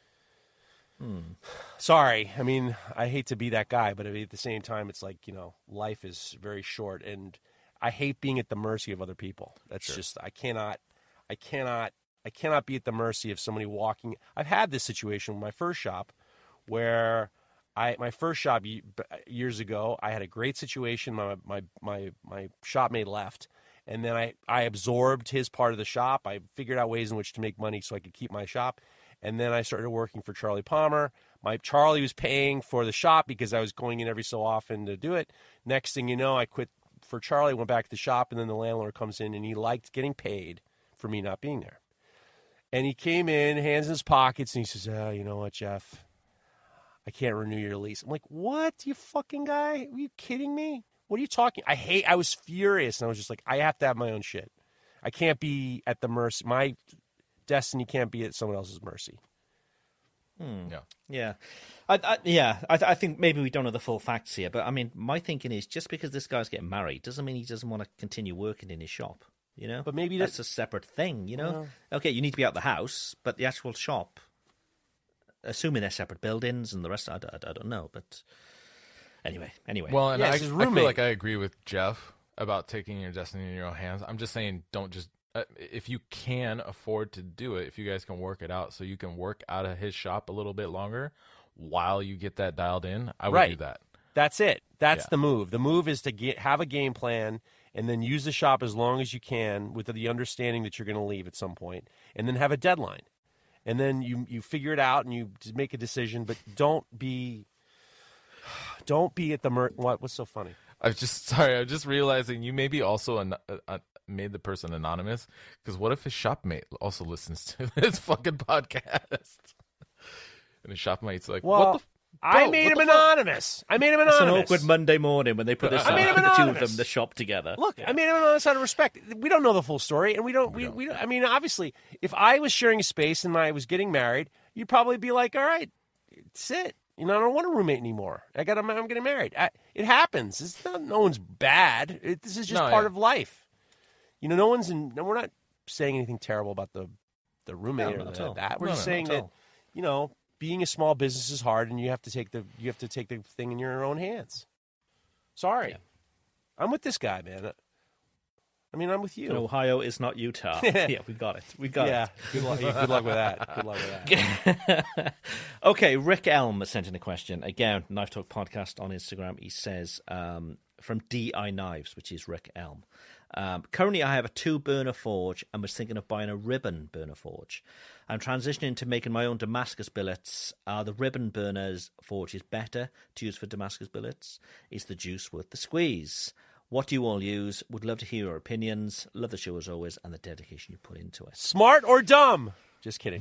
Sorry. I mean, I hate to be that guy, but at the same time, it's like, life is very short, and I hate being at the mercy of other people. That's just, I cannot be at the mercy of somebody walking. I've had this situation with my first shop where my first shop years ago, I had a great situation. My shopmate left, and then I absorbed his part of the shop. I figured out ways in which to make money so I could keep my shop. And then I started working for Charlie Palmer. Charlie was paying for the shop because I was going in every so often to do it. Next thing you know, I quit for Charlie, went back to the shop, and then the landlord comes in, and he liked getting paid for me not being there. And he came in, hands in his pockets, and he says, oh, you know what, Jeff? I can't renew your lease. I'm like, what, you fucking guy? Are you kidding me? What are you talking? I was furious, and I was just like, I have to have my own shit. I can't be at the mercy. My destiny can't be at someone else's mercy. Yeah. I think maybe we don't know the full facts here, but I mean, my thinking is just because this guy's getting married doesn't mean he doesn't want to continue working in his shop. You know, But maybe that's a separate thing. You know, okay, you need to be out the house, but the actual shop, assuming they're separate buildings and the rest, I don't know. But anyway. Well, and Yeah, I it's his feel roommate. like I agree with Jeff about taking your destiny in your own hands. I'm just saying, don't just if you can afford to do it, if you guys can work it out, so you can work out of his shop a little bit longer while you get that dialed in. I would do that. That's it. That's Yeah. the move. The move is to have a game plan and then use the shop as long as you can with the understanding that you're going to leave at some point, and then have a deadline. And then you figure it out and you just make a decision, but don't be at the what's so funny? I'm just realizing you maybe also made the person anonymous, because what if his shopmate also listens to this fucking podcast? And his shopmate's like, Well, what the I made him anonymous. I made him It's anonymous. an awkward Monday morning when they put this I made him the two of anonymous. them, the shop together. Look, I made him anonymous out of respect. We don't know the full story, and we don't. I mean, obviously, if I was sharing a space and I was getting married, you'd probably be like, "All right, sit." You know, I don't want a roommate anymore. I'm getting married. It happens. It's not. No one's bad. This is just part of life. You know, we're not saying anything terrible about the roommate No, or not at all. that. We're just not saying at that, all. you know, being a small business is hard, and you have to take the thing in your own hands. Sorry, I'm with this guy, man. I mean, I'm with you. And Ohio is not Utah. Yeah, we got it. We got it. Good luck with that. Good luck with that. Okay, Rick Elm sent in a question. Again, Knife Talk Podcast on Instagram. He says, from DI Knives, which is Rick Elm. Currently, I have a 2-burner forge and was thinking of buying a ribbon burner forge. I'm transitioning to making my own Damascus billets. Are the ribbon burners forges better to use for Damascus billets? Is the juice worth the squeeze? What do you all use? Would love to hear your opinions. Love the show as always and the dedication you put into it. Smart or dumb? Just kidding.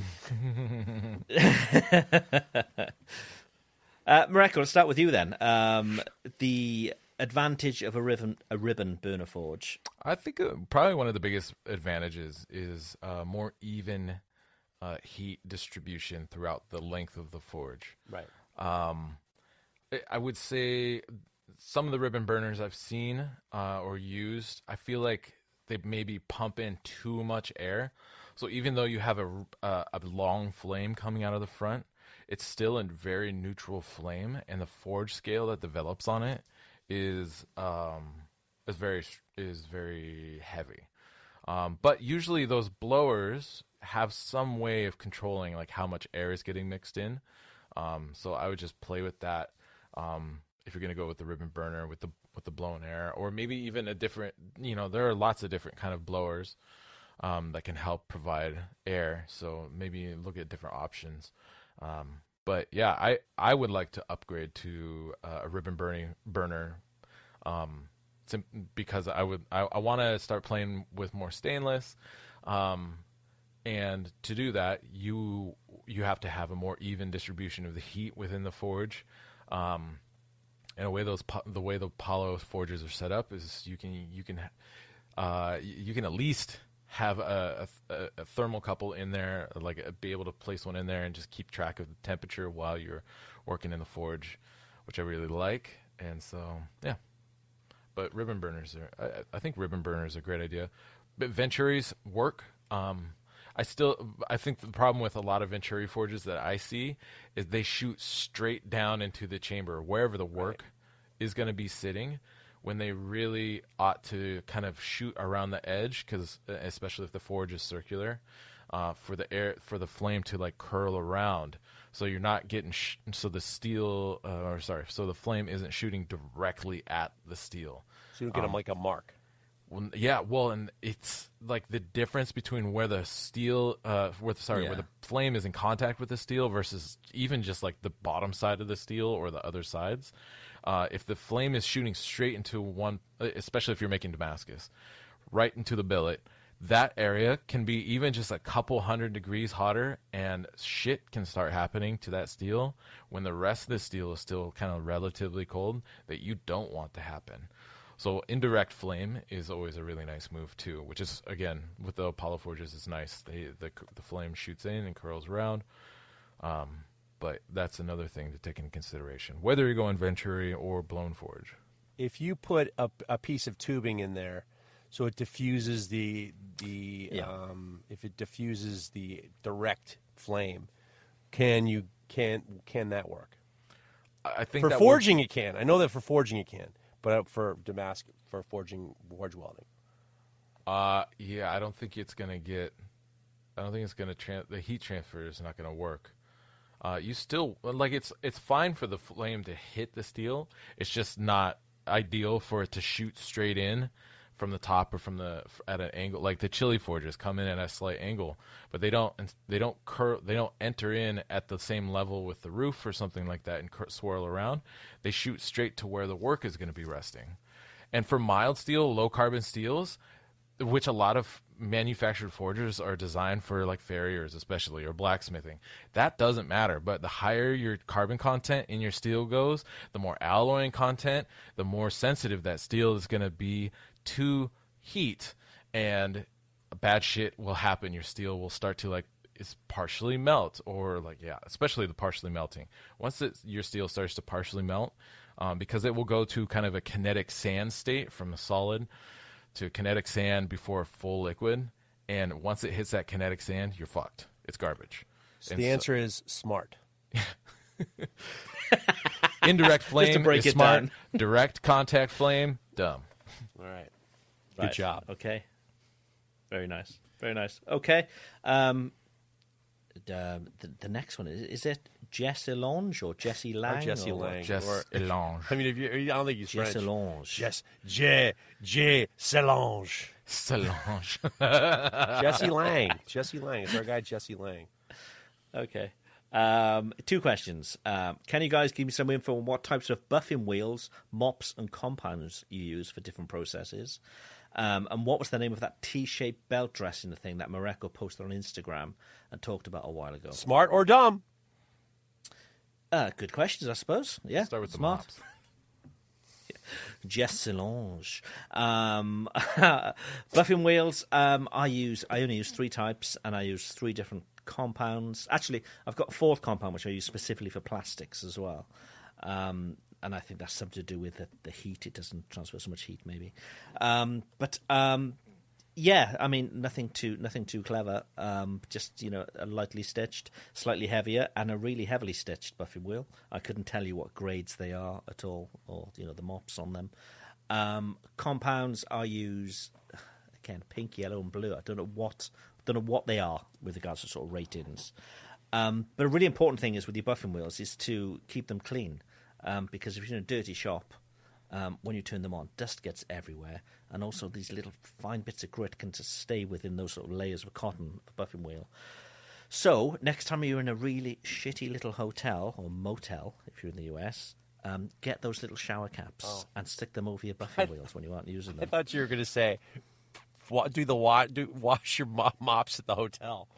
Mareko, let's start with you then. The advantage of a ribbon burner forge. I think probably one of the biggest advantages is more even heat distribution throughout the length of the forge. Right. I would say some of the ribbon burners I've seen or used, I feel like they maybe pump in too much air. So even though you have a long flame coming out of the front, it's still a very neutral flame, and the forge scale that develops on it is very heavy. But usually those blowers have some way of controlling like how much air is getting mixed in. So I would just play with that. If you're going to go with the ribbon burner with the blown air, or maybe even a different, there are lots of different kind of blowers that can help provide air. So maybe look at different options. But yeah, I would like to upgrade to a ribbon burner because I want to start playing with more stainless. And to do that, you have to have a more even distribution of the heat within the forge. And the way the Apollo forges are set up is you can at least have a thermocouple in there, like be able to place one in there and just keep track of the temperature while you're working in the forge, which I really like. And so yeah, but ribbon burners I think ribbon burners are a great idea. But Venturis work. I think the problem with a lot of Venturi forges that I see is they shoot straight down into the chamber, wherever the work is going to be sitting, when they really ought to kind of shoot around the edge, because especially if the forge is circular, for the flame to like curl around, so you're not getting so the flame isn't shooting directly at the steel. So you get them like a mark. Well, yeah, and it's like the difference between where the steel, where the flame is in contact with the steel versus even just like the bottom side of the steel or the other sides. If the flame is shooting straight into one, especially if you're making Damascus, right into the billet, that area can be even just a couple 100 degrees hotter, and shit can start happening to that steel when the rest of the steel is still kind of relatively cold that you don't want to happen. So indirect flame is always a really nice move too, which is, again, with the Apollo forges, is nice. The flame shoots in and curls around. But that's another thing to take into consideration, whether you're going Venturi or blown forge. If you put a piece of tubing in there, so it diffuses if it diffuses the direct flame, can that work? I think For that forging it can. I know that for forging it can, but for forging forge welding. Yeah, I don't think it's gonna get. I don't think it's gonna. The heat transfer is not gonna work. You still like it's fine for the flame to hit the steel. It's just not ideal for it to shoot straight in from the top or at an angle. Like the chili forges come in at a slight angle, but they don't enter in at the same level with the roof or something like that and swirl around. They shoot straight to where the work is going to be resting. And for mild steel, low carbon steels, which a lot of manufactured forgers are designed for, like farriers especially, or blacksmithing, that doesn't matter. But the higher your carbon content in your steel goes, the more alloying content, the more sensitive that steel is going to be to heat, and bad shit will happen. Your steel will start to it's partially melt, or especially the partially melting. Once your steel starts to partially melt, because it will go to kind of a kinetic sand state from a solid to kinetic sand before full liquid, and once it hits that kinetic sand, you're fucked. It's garbage. So the answer is smart. Indirect flame Just to break is it smart. down. Direct contact flame, dumb. All right. Right. Good job. Okay. Very nice. Very nice. Okay. The next one, is it Jess Elange or Jessie Lang? Jesse or what? Lang. Just Elange. I mean, I don't think he's Jess French. Elange. J. Solange. Solange. Jesse Lang. Jesse Lang. It's our guy, Jesse Lang. Okay. 2 questions. Can you guys give me some info on what types of buffing wheels, mops, and compounds you use for different processes? And what was the name of that T-shaped belt dressing thing that Mareko posted on Instagram and talked about a while ago? Smart or dumb? Good questions, I suppose. Yeah, Start with the smart. mops. Jess Solange. Buffing wheels, I only use 3 types, and I use 3 different compounds. Actually, I've got a 4th compound which I use specifically for plastics as well. And I think that's something to do with the heat. It doesn't transfer so much heat, maybe. Yeah, I mean, nothing too clever. Just a lightly stitched, slightly heavier, and a really heavily stitched buffing wheel. I couldn't tell you what grades they are at all, or the mops on them. Compounds I use, again, pink, yellow, and blue. I don't know what they are with regards to sort of ratings. But a really important thing is with your buffing wheels is to keep them clean, because if you're in a dirty shop, when you turn them on, dust gets everywhere, and also these little fine bits of grit can just stay within those sort of layers of cotton of the buffing wheel. So next time you're in a really shitty little hotel or motel, if you're in the US, get those little shower caps and stick them over your buffing wheels when you aren't using them. I thought you were going to say, wash your mops at the hotel.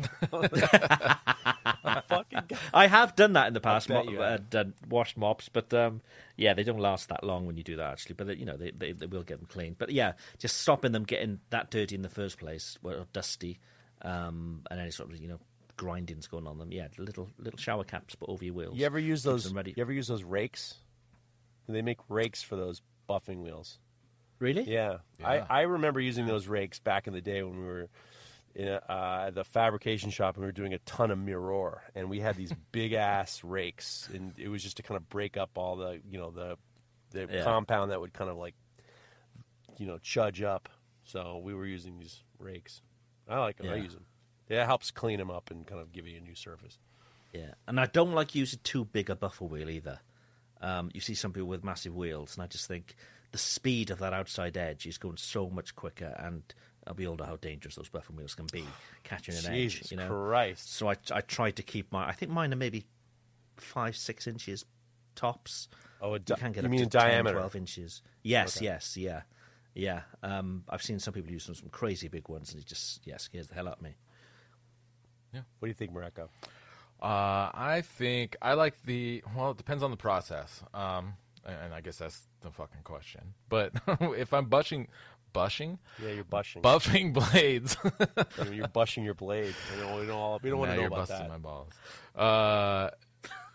I have done that in the past, bet you have. washed mops, but yeah, they don't last that long when you do that, actually. But they will get them clean. But yeah, just stopping them getting that dirty in the first place, or dusty, and any sort of grindings going on them. Yeah, little shower caps, but over your wheels. You ever use Keeps those? them ready. You ever use those rakes? They make rakes for those buffing wheels. Really? Yeah. I remember using those rakes back in the day when we were in the fabrication shop and we were doing a ton of mirror, and we had these big ass rakes, and it was just to kind of break up all the compound that would kind of chudge up. So we were using these rakes. I like them. Yeah. I use them. Yeah, it helps clean them up and kind of give you a new surface. Yeah, and I don't like using too big a buffer wheel either. You see some people with massive wheels, and I just think the speed of that outside edge is going so much quicker, and I'll be older how dangerous those buffing wheels can be catching an edge. Jesus Christ. So I tried to keep I think mine are maybe 5-6 inches tops. Oh, you can get you up mean to in 10, diameter? 12 inches. Yes, Okay. yes, yeah. I've seen some people using some crazy big ones, and it just scares the hell out of me. What do you think, Mareko? I think I like it depends on the process. And I guess that's the fucking question. But if I'm bushing, Yeah, you're bushing. buffing blades. You're bushing your blade. We don't want to know You're about busting that. my balls.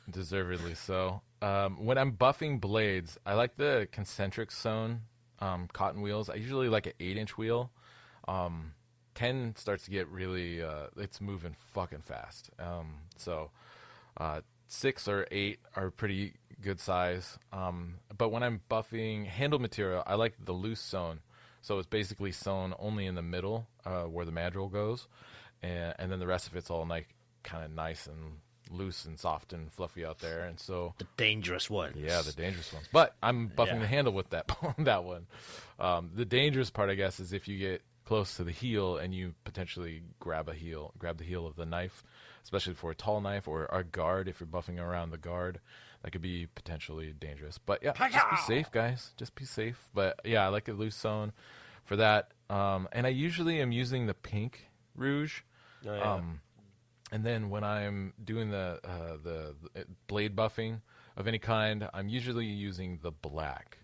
Deservedly so. When I'm buffing blades, I like the concentric sewn cotton wheels. I usually like an 8-inch wheel. 10 starts to get really, it's moving fucking fast. So 6 or 8 are pretty good size. But when I'm buffing handle material, I like the loose sewn. So it's basically sewn only in the middle where the mandrel goes. And then the rest of it's all like kind of nice and loose and soft and fluffy out there. And so The dangerous ones. yeah, the dangerous ones. But I'm buffing the handle with that that one. The dangerous part, I guess, is if you get close to the heel and you potentially grab the heel of the knife, especially for a tall knife or a guard. If you're buffing around the guard, that could be potentially dangerous. But yeah, just be safe, guys. Just be safe. But yeah, I like a loose sewn for that. And I usually am using the pink rouge. Oh, yeah. And then when I'm doing the blade buffing of any kind, I'm usually using the black,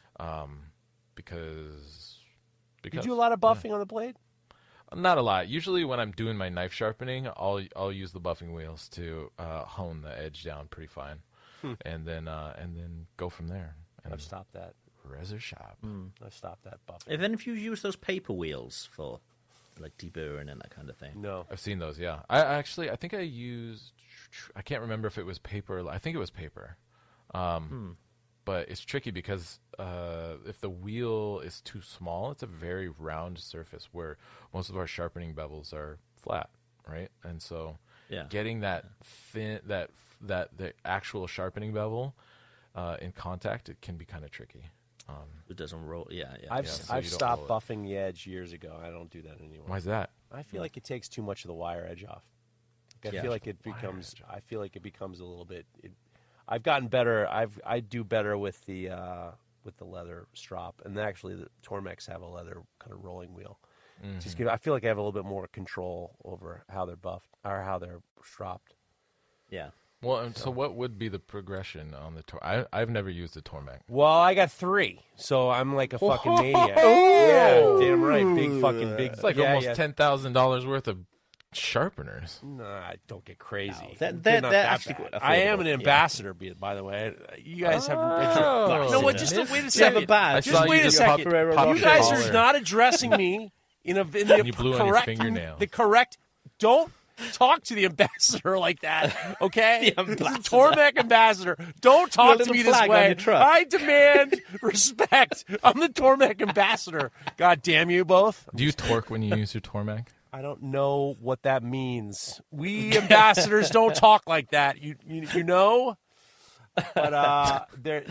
because You do a lot of buffing on the blade? not a lot. Usually when I'm doing my knife sharpening, I'll use the buffing wheels to hone the edge down pretty fine, and then go from there. And I've stopped that. Razor sharp. I've stopped that buffing. Have any of you used those paper wheels for like deburring and that kind of thing? No. I've seen those. Yeah, I think I used. I can't remember if it was paper. I think it was paper. But it's tricky because if the wheel is too small, it's a very round surface where most of our sharpening bevels are flat, right? And so getting that thin, that the actual sharpening bevel in contact, it can be kind of tricky. It doesn't roll. Yeah. I've so you don't stopped roll buffing the edge years ago. I don't do that anymore. Why is that? I feel like it takes too much of the wire edge off. I feel like it becomes. I feel like it becomes a little bit. I've gotten better. I do better with the leather strop, and actually the Tormex have a leather kind of rolling wheel. I feel like I have a little bit more control over how they're buffed or how they're stropped. Yeah. Well, and so what would be the progression on the I've never used a Tormek. Well, I got 3, so I'm like a fucking maniac. Yeah, damn right, big. It's like almost $10,000 worth of sharpeners. Nah, don't get crazy. No, Not they're that actually bad. quite I am affordable, an yeah. ambassador, by the way. You guys have. Oh. No, what? Just wait a You have a second. badge. I saw Just wait you a just second. pop You guys collar. are not addressing me in the You blew on his correct. fingernail. The correct. Don't talk to the ambassador like that, okay? The ambassador. Tormek ambassador. Don't talk Your to me little this flag on way. your truck. I demand respect. I'm the Tormek ambassador. God damn you both. Do you torque when you use your Tormek? I don't know what that means. We ambassadors don't talk like that. You know. But I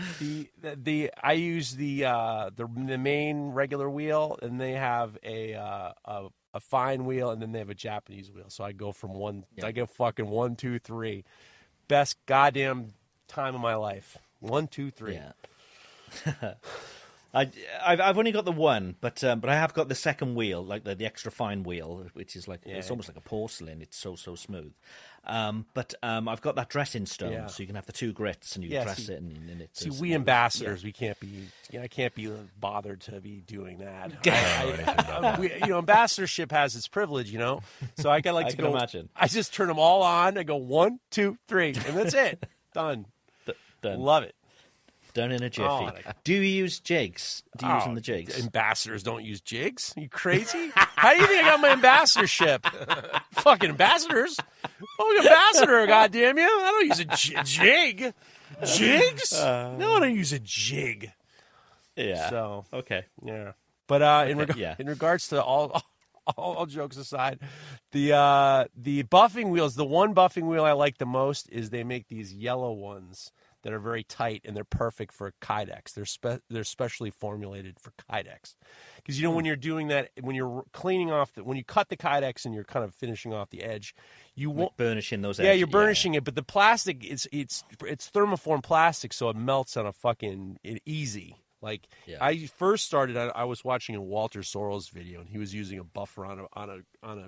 use the main regular wheel, and they have a fine wheel, and then they have a Japanese wheel. So I go from one. Yeah. I go fucking 1, 2, 3. Best goddamn time of my life. 1, 2, 3. Yeah. I've only got the one, but I have got the second wheel, like the extra fine wheel, which is like it's almost like a porcelain. It's so smooth. But I've got that dressing stone, so you can have the 2 grits and you dress it. And it See, does- we ambassadors, we can't be. I can't be bothered to be doing that. Ambassadorship has its privilege, So I I can imagine. I just turn them all on. I go 1, 2, 3, and that's it. Done. Done. Love it. Done in a jiffy. Oh, Do you use jigs? Do you use them the jigs? Ambassadors don't use jigs. Are you crazy? How do you think I got my ambassadorship? Fucking ambassadors. Fucking ambassador, goddamn you. I don't use a jig. Jigs? No, I don't use a jig. Yeah. So, okay. yeah. But in regards to all jokes aside, the buffing wheels, the one buffing wheel I like the most is they make these yellow ones that are very tight, and they're perfect for Kydex. They're specially formulated for Kydex. Because, when you're doing that, when you're cleaning off, when you cut the Kydex and you're kind of finishing off the edge, you won't... burnishing those edges. Yeah, you're burnishing it, but the plastic, it's thermoform plastic, so it melts on a fucking easy. Like, I first started, I was watching a Walter Sorrell's video, and he was using a buffer on a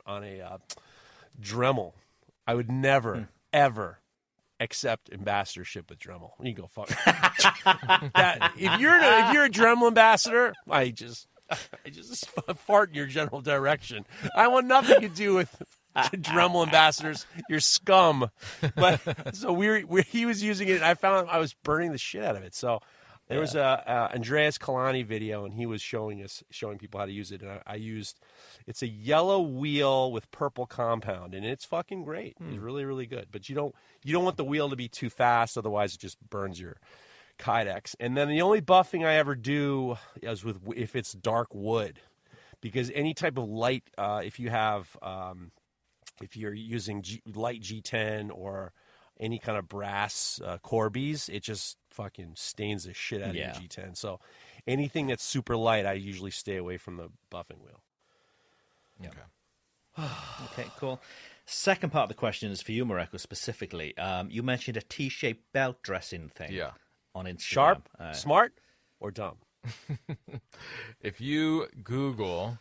Dremel. I would never, ever accept ambassadorship with Dremel. You go fuck. If you're a Dremel ambassador, I just fart in your general direction. I want nothing to do with Dremel ambassadors, you're scum. But so he was using it, and I found I was burning the shit out of it. So there was a Andreas Kalani video, and he was showing people how to use it. And I used, it's a yellow wheel with purple compound, and it's fucking great. It's really, really good. But you don't want the wheel to be too fast, otherwise it just burns your Kydex. And then the only buffing I ever do is if it's dark wood, because any type of light, if you're using light G10 or any kind of brass Corbies, it just fucking stains the shit out of your G10. So anything that's super light, I usually stay away from the buffing wheel. Yeah. Okay, cool. Second part of the question is for you, Mareko, specifically. You mentioned a T-shaped belt dressing thing on Instagram. Sharp, smart, or dumb? If you Google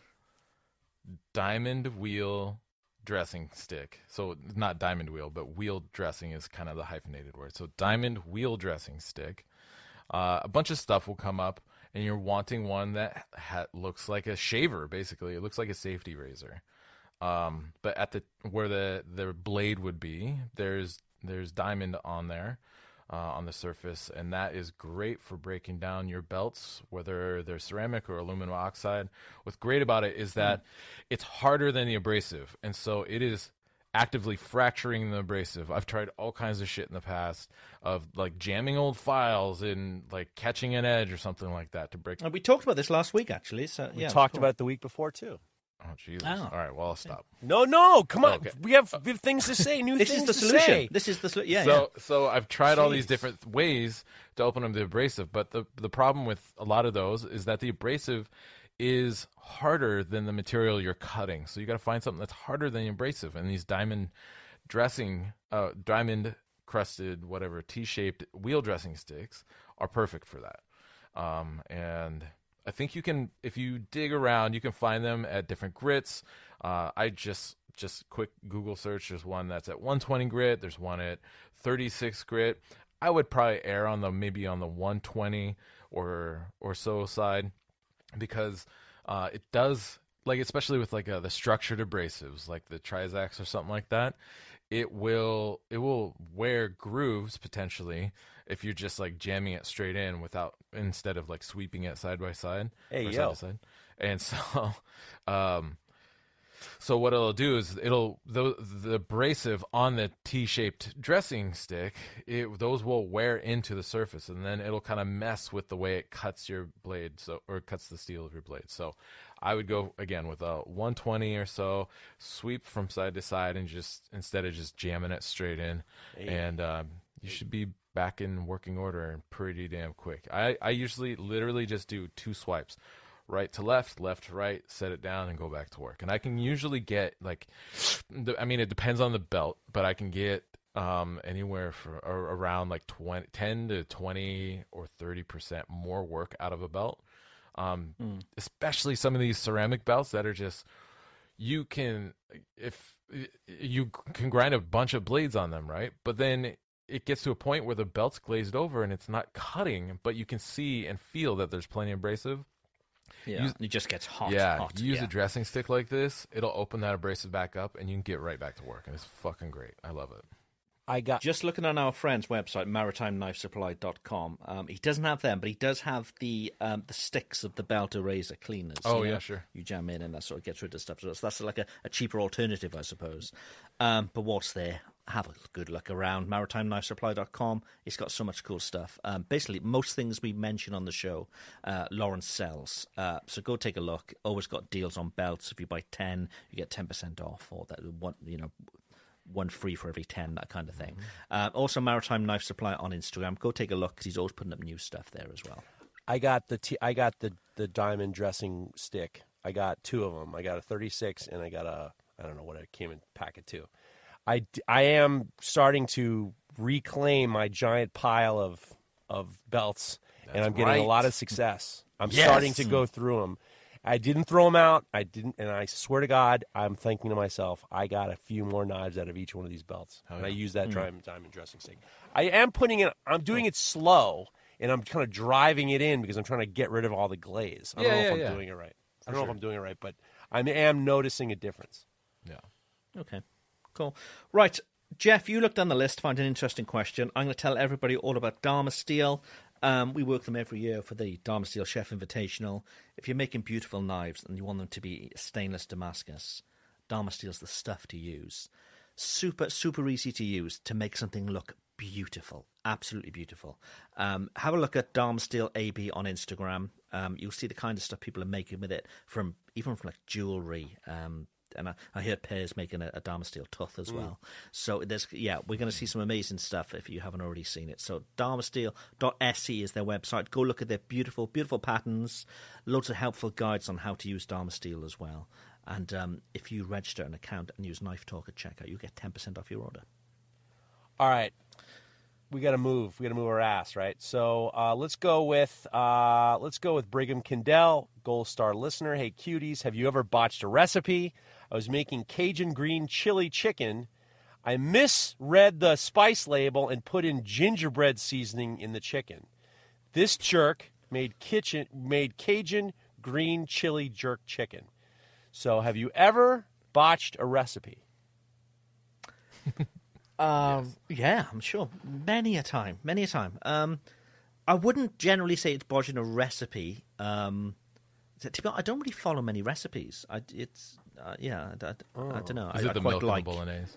diamond wheel dressing stick, so not diamond wheel, but wheel dressing is kind of the hyphenated word. So diamond wheel dressing stick, a bunch of stuff will come up, and you're wanting one that looks like a shaver. Basically, it looks like a safety razor. But at where the blade would be, there's diamond on there. On the surface, and that is great for breaking down your belts, whether they're ceramic or aluminum oxide. What's great about it is that it's harder than the abrasive, and so it is actively fracturing the abrasive. I've tried all kinds of shit in the past of like jamming old files and like catching an edge or something like that to break. We talked about this last week, actually. So we talked about it the week before too. Oh, Jesus. Oh. All right, well, I'll stop. No, come on. Okay. We have things to say, new this things is the to solution. say. This is the solution. So I've tried all these different ways to open up the abrasive, but the problem with a lot of those is that the abrasive is harder than the material you're cutting. So you got to find something that's harder than the abrasive, and these diamond crusted, whatever, T-shaped wheel dressing sticks are perfect for that. And I think you can, if you dig around, you can find them at different grits. I just quick Google search. There's one that's at 120 grit. There's one at 36 grit. I would probably err on maybe on the 120 or so side, because it does, like, especially with like the structured abrasives like the Trizax or something like that, it will wear grooves potentially if you're just like jamming it straight in instead of like sweeping it side by side. Side to side. And so so what it'll do is the abrasive on the T-shaped dressing stick, those will wear into the surface, and then it'll kind of mess with the way it cuts your blade, or cuts the steel of your blade. So I would go again with a 120 or so, sweep from side to side, and just instead of just jamming it straight in, and you should be back in working order pretty damn quick. I usually literally just do 2 swipes. Right to left, left to right, set it down, and go back to work. And I can usually get, like, it depends on the belt, but I can get anywhere around like 10 to 20 or 30% more work out of a belt. Especially some of these ceramic belts that are just, you can grind a bunch of blades on them, right? But then it gets to a point where the belt's glazed over and it's not cutting, but you can see and feel that there's plenty of abrasive. Yeah, it just gets hot. Yeah, hot, use a dressing stick like this, it'll open that abrasive back up, and you can get right back to work, and it's fucking great. I love it. Just looking on our friend's website, maritimeknifesupply.com. He doesn't have them, but he does have the sticks of the belt eraser cleaners. Oh, yeah, sure. You jam in, and that sort of gets rid of stuff. So that's like a cheaper alternative, I suppose. But what's there? Have a good look around. maritimeknifesupply.com. It's got so much cool stuff. Basically, most things we mention on the show, Lawrence sells. So go take a look. Always got deals on belts. If you buy 10, you get 10% off, or that one free for every 10, that kind of thing. Also, Maritime Knife Supply on Instagram. Go take a look, because he's always putting up new stuff there as well. I got the diamond dressing stick. I got 2 of them. I got a 36, and I got I don't know what it came in packet 2. I am starting to reclaim my giant pile of belts, and I'm getting a lot of success. I'm starting to go through them. I didn't throw them out. And I swear to God, I'm thinking to myself, I got a few more knives out of each one of these belts. And I use that diamond dressing stick. I am I'm doing it slow, and I'm kind of driving it in because I'm trying to get rid of all the glaze. I don't know if I'm doing it right. I don't know if I'm doing it right, but I am noticing a difference. Yeah. Okay, cool. Right, Jeff, you looked on the list, found an interesting question. I'm going to tell everybody all about Dharma Steel. We work them every year for the Dharma Steel Chef Invitational. If you're making beautiful knives and you want them to be stainless Damascus, Dharma Steel's the stuff to use. Super, super easy to use to make something look beautiful. Absolutely beautiful. Have a look at Dharma Steel AB on Instagram. You'll see the kind of stuff people are making with it, even from like jewelry. And I heard Pear's making a Dharma Steel tooth as well. So we're going to see some amazing stuff if you haven't already seen it. So dharmasteel.se is their website. Go look at their beautiful, beautiful patterns. Loads of helpful guides on how to use Dharma Steel as well. And if you register an account and use Knife Talk at checkout, you get 10% off your order. All right. We got to move. We got to move our ass, right? So let's go with Brigham Kendall, Gold Star listener. Hey, cuties, have you ever botched a recipe? I was making Cajun green chili chicken. I misread the spice label and put in gingerbread seasoning in the chicken. This jerk made Cajun green chili jerk chicken. So have you ever botched a recipe? Yes. Yeah, I'm sure. Many a time. I wouldn't generally say it's botching a recipe. To be honest, I don't really follow many recipes. I don't know. Is it the quite milk like and the bolognese?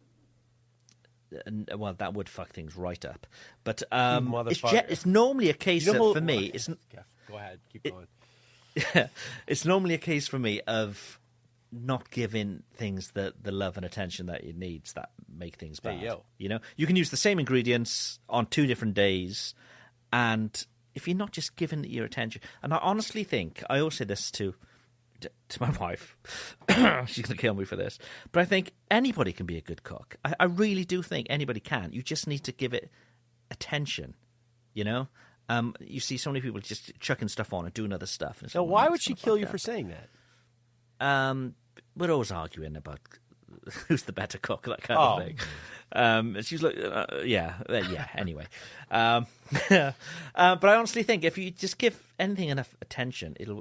Well, that would fuck things right up. But motherfucker. it's normally a case for me. It's Go ahead. Keep going. it's normally a case for me of not giving things the love and attention that it needs that make things bad. Hey, yo. You know, you can use the same ingredients on 2 different days, and if you're not just giving it your attention, and I honestly think, I always say this to my wife, she's going to kill me for this, but I think anybody can be a good cook. I really do think anybody can. You just need to give it attention, you know? You see so many people just chucking stuff on and doing other stuff. And So why would she kill you for saying that? We're always arguing about who's the better cook, that kind of thing. And she's like, anyway. But I honestly think if you just give anything enough attention, it'll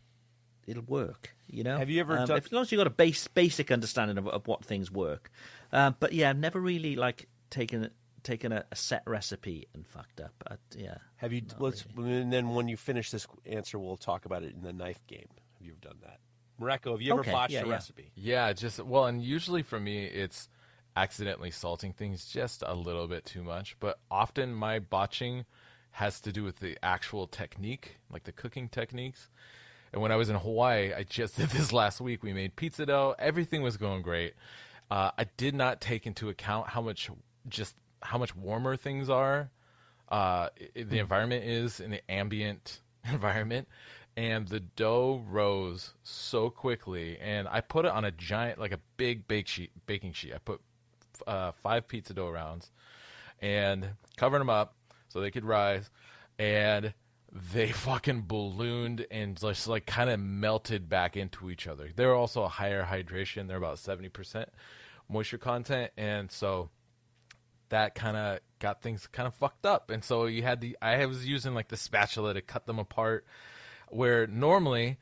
work. You know, Have you ever done? as long as you've got a basic understanding of what things work. But yeah, I've never really like taken a set recipe and fucked up. Have you? And then when you finish this answer, we'll talk about it in the knife game. Have you ever done that? Mareko, have you ever botched a recipe? Yeah, and usually for me, it's accidentally salting things just a little bit too much. But often my botching has to do with the actual technique, like the cooking techniques. And when I was in Hawaii, I just did this last week. We made pizza dough. Everything was going great. I did not take into account how much warmer things are, the environment is in the ambient environment. And the dough rose so quickly, and I put it on a giant, like a big baking sheet. I put 5 pizza dough rounds and covered them up so they could rise, and they fucking ballooned and just like kind of melted back into each other. They're also a higher hydration. They're about 70% moisture content, and so that kind of got things kind of fucked up. And so I was using like the spatula to cut them apart, where normally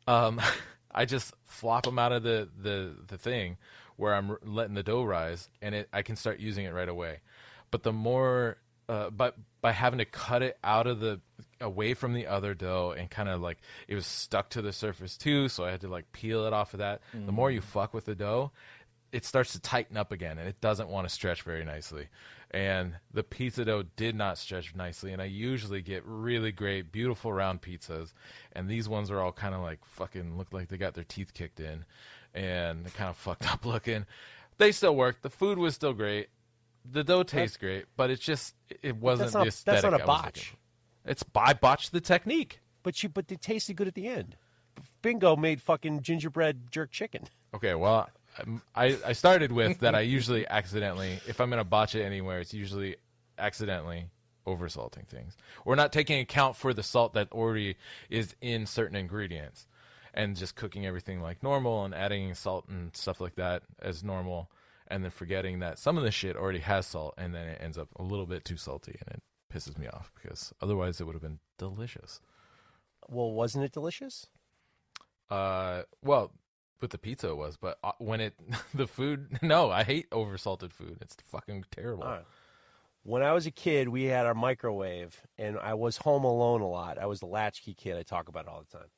I just flop them out of the thing where I'm letting the dough rise, and I can start using it right away. But the more but by having to cut it away from the other dough, and kind of like it was stuck to the surface too, so I had to like peel it off of that. The more you fuck with the dough, it starts to tighten up again, and it doesn't want to stretch very nicely. And the pizza dough did not stretch nicely, and I usually get really great, beautiful round pizzas, and these ones are all kind of like fucking look like they got their teeth kicked in, and they're kind of fucked up looking. They still work. The food was still great. The dough tastes great, but it wasn't the aesthetic. That's not a I was botch. I botched the technique. But they tasted good at the end. Bingo made fucking gingerbread jerk chicken. Okay, well, I started with that I usually accidentally, if I'm going to botch it anywhere, it's usually accidentally over-salting things. Or not taking account for the salt that already is in certain ingredients, and just cooking everything like normal and adding salt and stuff like that as normal, and then forgetting that some of the shit already has salt, and then it ends up a little bit too salty, and it pisses me off, because otherwise it would have been delicious. Well, wasn't it delicious? Well, with the pizza it was, but when it the food, no, I hate oversalted food. It's fucking terrible. All right. When I was a kid, we had our microwave, and I was home alone a lot. I was the latchkey kid. I talk about it all the time.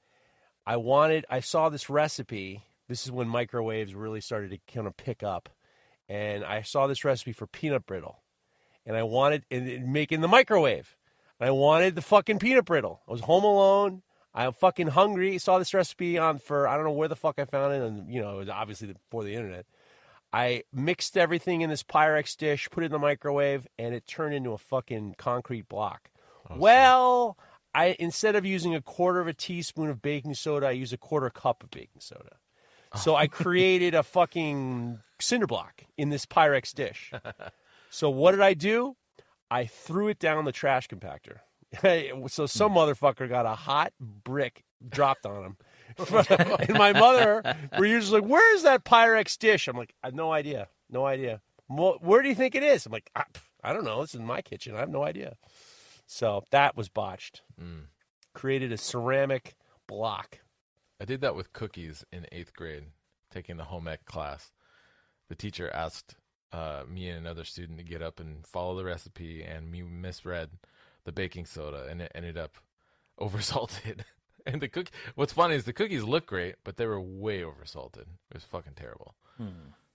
I saw this recipe. This is when microwaves really started to kind of pick up. And I saw this recipe for peanut brittle. And I wanted to make it in the microwave. And I wanted the fucking peanut brittle. I was home alone. I'm fucking hungry. Saw this recipe I don't know where the fuck I found it. And, it was obviously before the internet. I mixed everything in this Pyrex dish, put it in the microwave, and it turned into a fucking concrete block. Oh, instead of using a quarter of a teaspoon of baking soda, I used a quarter cup of baking soda. So I created a fucking cinder block in this Pyrex dish. So what did I do? I threw it down the trash compactor. So some motherfucker got a hot brick dropped on him. And my mother were usually like, "Where's that Pyrex dish?" I'm like, "I have no idea. No idea. Where do you think it is?" I'm like, I don't know. This is my kitchen. I have no idea. So that was botched. Created a ceramic block. I did that with cookies in 8th grade, taking the home ec class. The teacher asked me and another student to get up and follow the recipe, and we misread the baking soda, and it ended up oversalted. And what's funny is the cookies look great, but they were way oversalted. It was fucking terrible. There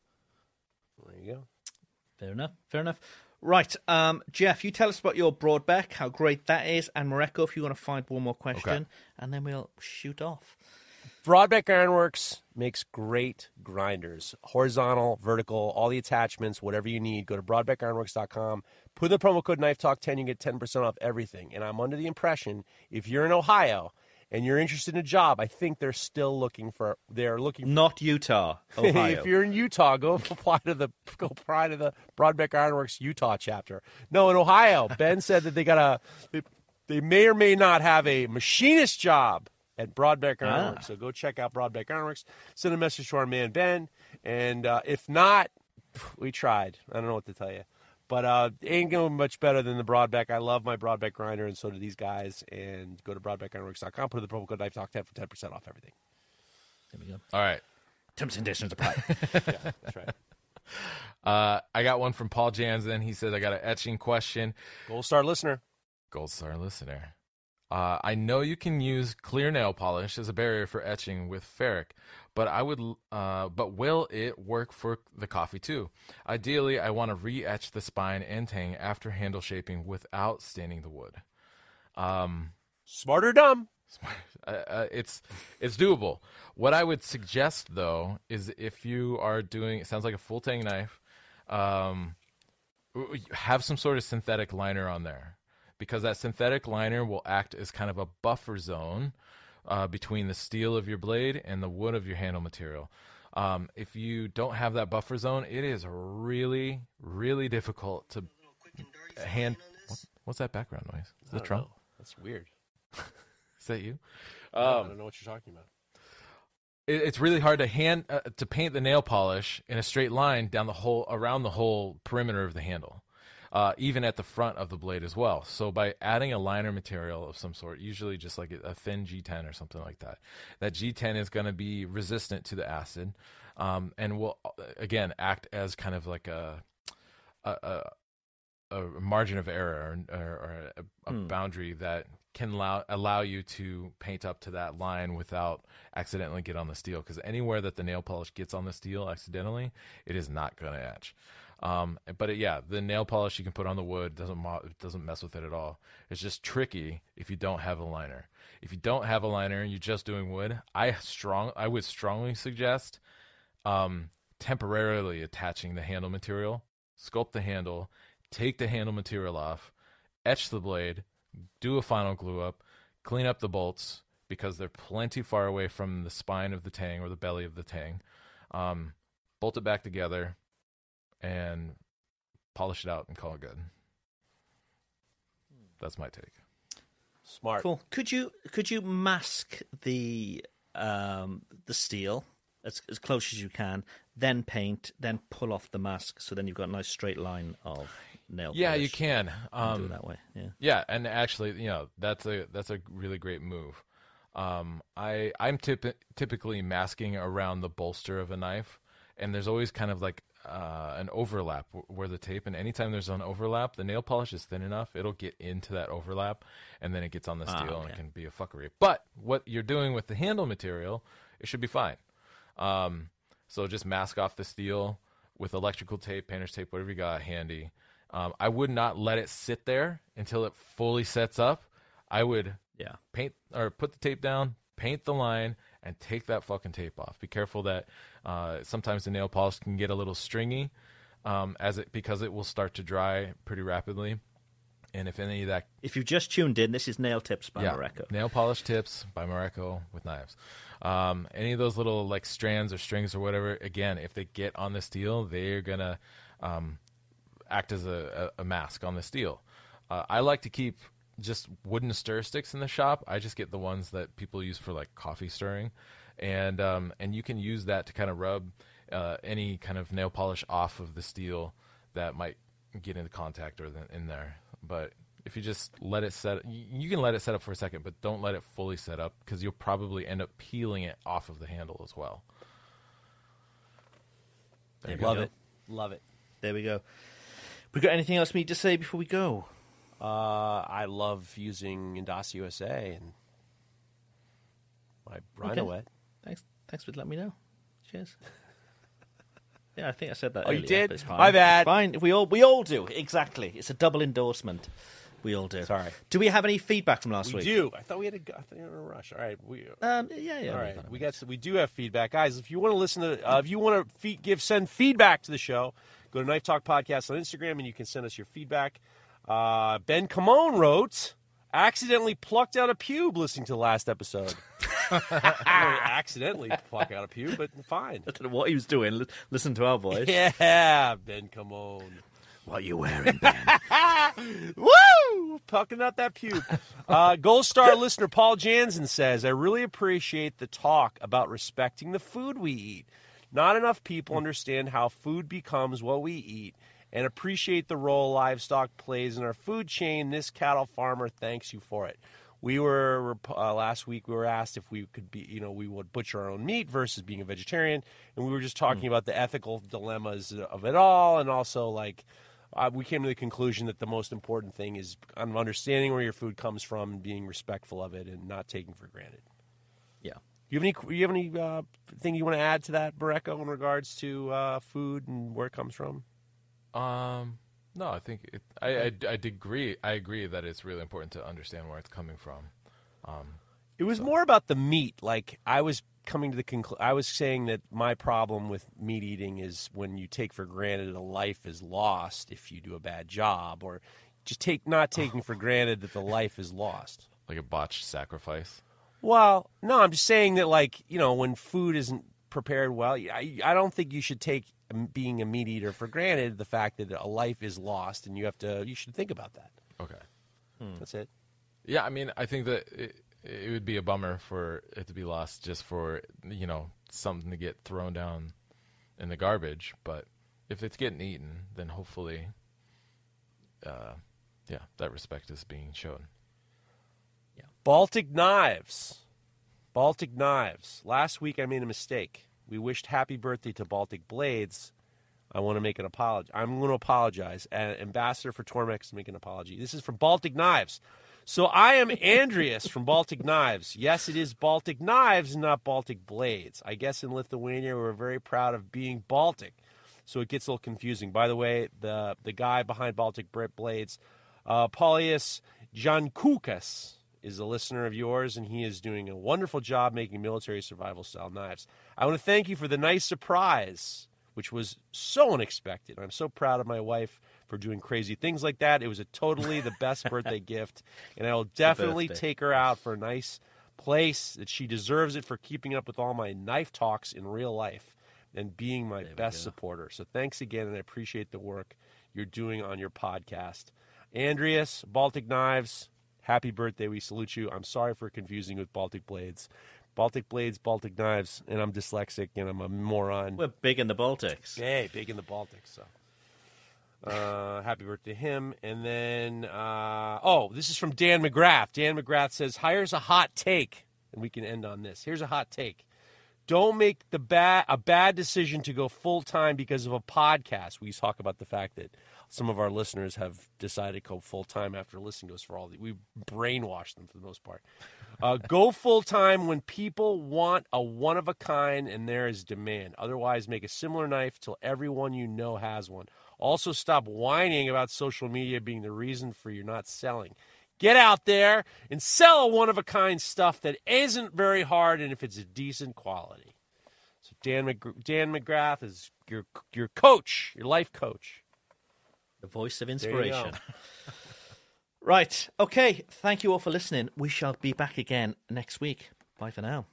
you go. Fair enough. Right, Jeff, you tell us about your Broadbeck, how great that is, and Mareko, if you want to find one more question, and then we'll shoot off. Broadbeck Ironworks makes great grinders. Horizontal, vertical, all the attachments, whatever you need. Go to BroadbeckIronworks.com. Put the promo code KNIFETALK10, you get 10% off everything. And I'm under the impression, if you're in Ohio and you're interested in a job, I think they're looking for. Not Utah, Ohio. If you're in Utah, go apply to the Broadbeck Ironworks Utah chapter. No, in Ohio, Ben said that they may or may not have a machinist job at Broadbeck Ironworks. So go check out Broadbeck Ironworks. Send a message to our man Ben, and if not, we tried. I don't know what to tell you. But it ain't going much better than the Broadbeck. I love my Broadbeck grinder, and so do these guys. And go to BroadbeckIronworks.com. Put in the promo code KNIFETALK10 for 10% off everything. There we go. All right. Terms and conditions apply. Yeah, that's right. I got one from Paul Jansen. He said, I got an etching question. Gold Star listener. I know you can use clear nail polish as a barrier for etching with ferric, but will it work for the coffee too? Ideally, I want to re-etch the spine and tang after handle shaping without staining the wood. Smart or dumb? It's doable. What I would suggest though is if you are doing, it sounds like a full tang knife, have some sort of synthetic liner on there. Because that synthetic liner will act as kind of a buffer zone between the steel of your blade and the wood of your handle material. If you don't have that buffer zone, it is really, really difficult to hand. What's that background noise? Is that Trump? That's weird. Is that you? I don't know what you're talking about. It's really hard to paint the nail polish in a straight line around the whole perimeter of the handle. Even at the front of the blade as well. So by adding a liner material of some sort, usually just like a thin G10 or something like that, that G10 is going to be resistant to the acid, and will again act as kind of like a margin of error or a boundary that can allow you to paint up to that line without accidentally get on the steel. Because anywhere that the nail polish gets on the steel accidentally, it is not going to etch. But the nail polish you can put on the wood doesn't mess with it at all. It's just tricky if you don't have a liner. If you don't have a liner and you're just doing wood, I would strongly suggest temporarily attaching the handle material, sculpt the handle, take the handle material off, etch the blade, do a final glue up, clean up the bolts because they're plenty far away from the spine of the tang or the belly of the tang. Bolt it back together and polish it out and call it good. That's my take. Smart. Cool. Could you mask the steel as close as you can, then paint, then pull off the mask, so then you've got a nice straight line of nail polish? Yeah, you can. Do it that way. Yeah. Yeah, and actually, that's a really great move. I'm typically masking around the bolster of a knife, and there's always kind of like an overlap where the tape, and anytime there's an overlap, the nail polish is thin enough, it'll get into that overlap, and then it gets on the steel, and it can be a fuckery. But what you're doing with the handle material, it should be fine. So just mask off the steel with electrical tape, painter's tape, whatever you got handy. I would not let it sit there until it fully sets up. I would paint or put the tape down, paint the line, and take that fucking tape off. Be careful that sometimes the nail polish can get a little stringy because it will start to dry pretty rapidly. And if any of that... If you've just tuned in, this is Nail Tips by Morocco. Nail polish tips by Morocco with knives. Any of those little like strands or strings or whatever, again, if they get on the steel, they're going to act as a mask on the steel. I like to keep just wooden stir sticks in the shop. I just get the ones that people use for like coffee stirring, and you can use that to kind of rub any kind of nail polish off of the steel that might get into contact or in there. But if you just let it set, you can let it set up for a second, but don't let it fully set up because you'll probably end up peeling it off of the handle as well. Love it. There we go. We got anything else we need to say before we go? I love using Indus USA and my Rhino Wet. Thanks for letting me know. Cheers. Yeah, I think I said that. Oh, earlier, you did? but it's fine. My bad. It's fine. We all do. Exactly. It's a double endorsement. We all do. Sorry. Do we have any feedback from last week? We do. I thought we had a rush. All right. Yeah. All right. We do have feedback, guys. If you want to listen to, if you want to send feedback to the show, go to Knife Talk Podcast on Instagram, and you can send us your feedback. Ben Camone wrote, accidentally plucked out a pube listening to the last episode. Accidentally pluck out a pube, but fine. I don't know what he was doing. Listen to our voice. Yeah, Ben Camone. What are you wearing, Ben? Woo! Plucking out that pube. Gold Star listener Paul Jansen says, I really appreciate the talk about respecting the food we eat. Not enough people understand how food becomes what we eat and appreciate the role livestock plays in our food chain. This cattle farmer thanks you for it. We were last week. We were asked if we could be, we would butcher our own meat versus being a vegetarian, and we were just talking about the ethical dilemmas of it all, and also we came to the conclusion that the most important thing is understanding where your food comes from, and being respectful of it, and not taking for granted. Yeah. You have any thing you want to add to that, Barreco, in regards to food and where it comes from? No, I think I agree. I agree that it's really important to understand where it's coming from. It was more about the meat. Like I was coming to the conclusion. I was saying that my problem with meat eating is when you take for granted a life is lost if you do a bad job, or just not taking for granted that the life is lost. Like a botched sacrifice. Well, no, I'm just saying that when food isn't prepared well, I don't think you should take being a meat eater for granted, the fact that a life is lost, and you should think about that. Okay. That's it. Yeah, I mean, I think that it would be a bummer for it to be lost just for, something to get thrown down in the garbage. But if it's getting eaten, then hopefully, that respect is being shown. Yeah. Baltic Knives. Last week I made a mistake. We wished happy birthday to Baltic Blades. I want to make an apology. I'm going to apologize. Ambassador for Tormex to make an apology. This is from Baltic Knives. So I am Andreas from Baltic Knives. Yes, it is Baltic Knives, not Baltic Blades. I guess in Lithuania we're very proud of being Baltic, so it gets a little confusing. By the way, the guy behind Baltic Blades, Paulius Jankukas, is a listener of yours, and he is doing a wonderful job making military survival-style knives. I want to thank you for the nice surprise, which was so unexpected. I'm so proud of my wife for doing crazy things like that. It was totally the best birthday gift, and I will definitely take her out for a nice place that she deserves it for keeping up with all my knife talks in real life and being my best supporter. So thanks again, and I appreciate the work you're doing on your podcast. Andreas, Baltic Knives, happy birthday. We salute you. I'm sorry for confusing with Baltic Blades. Baltic Blades, Baltic Knives, and I'm dyslexic, and I'm a moron. We're big in the Baltics. Hey, big in the Baltics. So, happy birthday to him. And then, this is from Dan McGrath. Dan McGrath says, here's a hot take. and we can end on this. Here's a hot take. Don't make a bad decision to go full-time because of a podcast. We talk about the fact that some of our listeners have decided to go full-time after listening to us for all the... We brainwashed them for the most part. Go full-time when people want a one-of-a-kind and there is demand. Otherwise, make a similar knife till everyone you know has one. Also, stop whining about social media being the reason for you not selling. Get out there and sell a one-of-a-kind stuff that isn't very hard, and if it's a decent quality. So Dan McGrath is your coach, your life coach. The voice of inspiration. Right. Okay. Thank you all for listening. We shall be back again next week. Bye for now.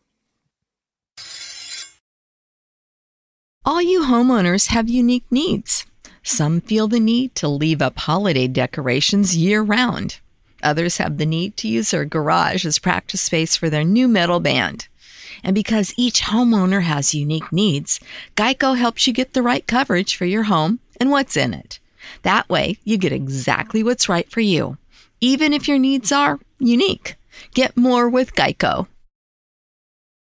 All you homeowners have unique needs. Some feel the need to leave up holiday decorations year-round. Others have the need to use their garage as practice space for their new metal band. And because each homeowner has unique needs, Geico helps you get the right coverage for your home and what's in it. That way, you get exactly what's right for you, even if your needs are unique. Get more with Geico.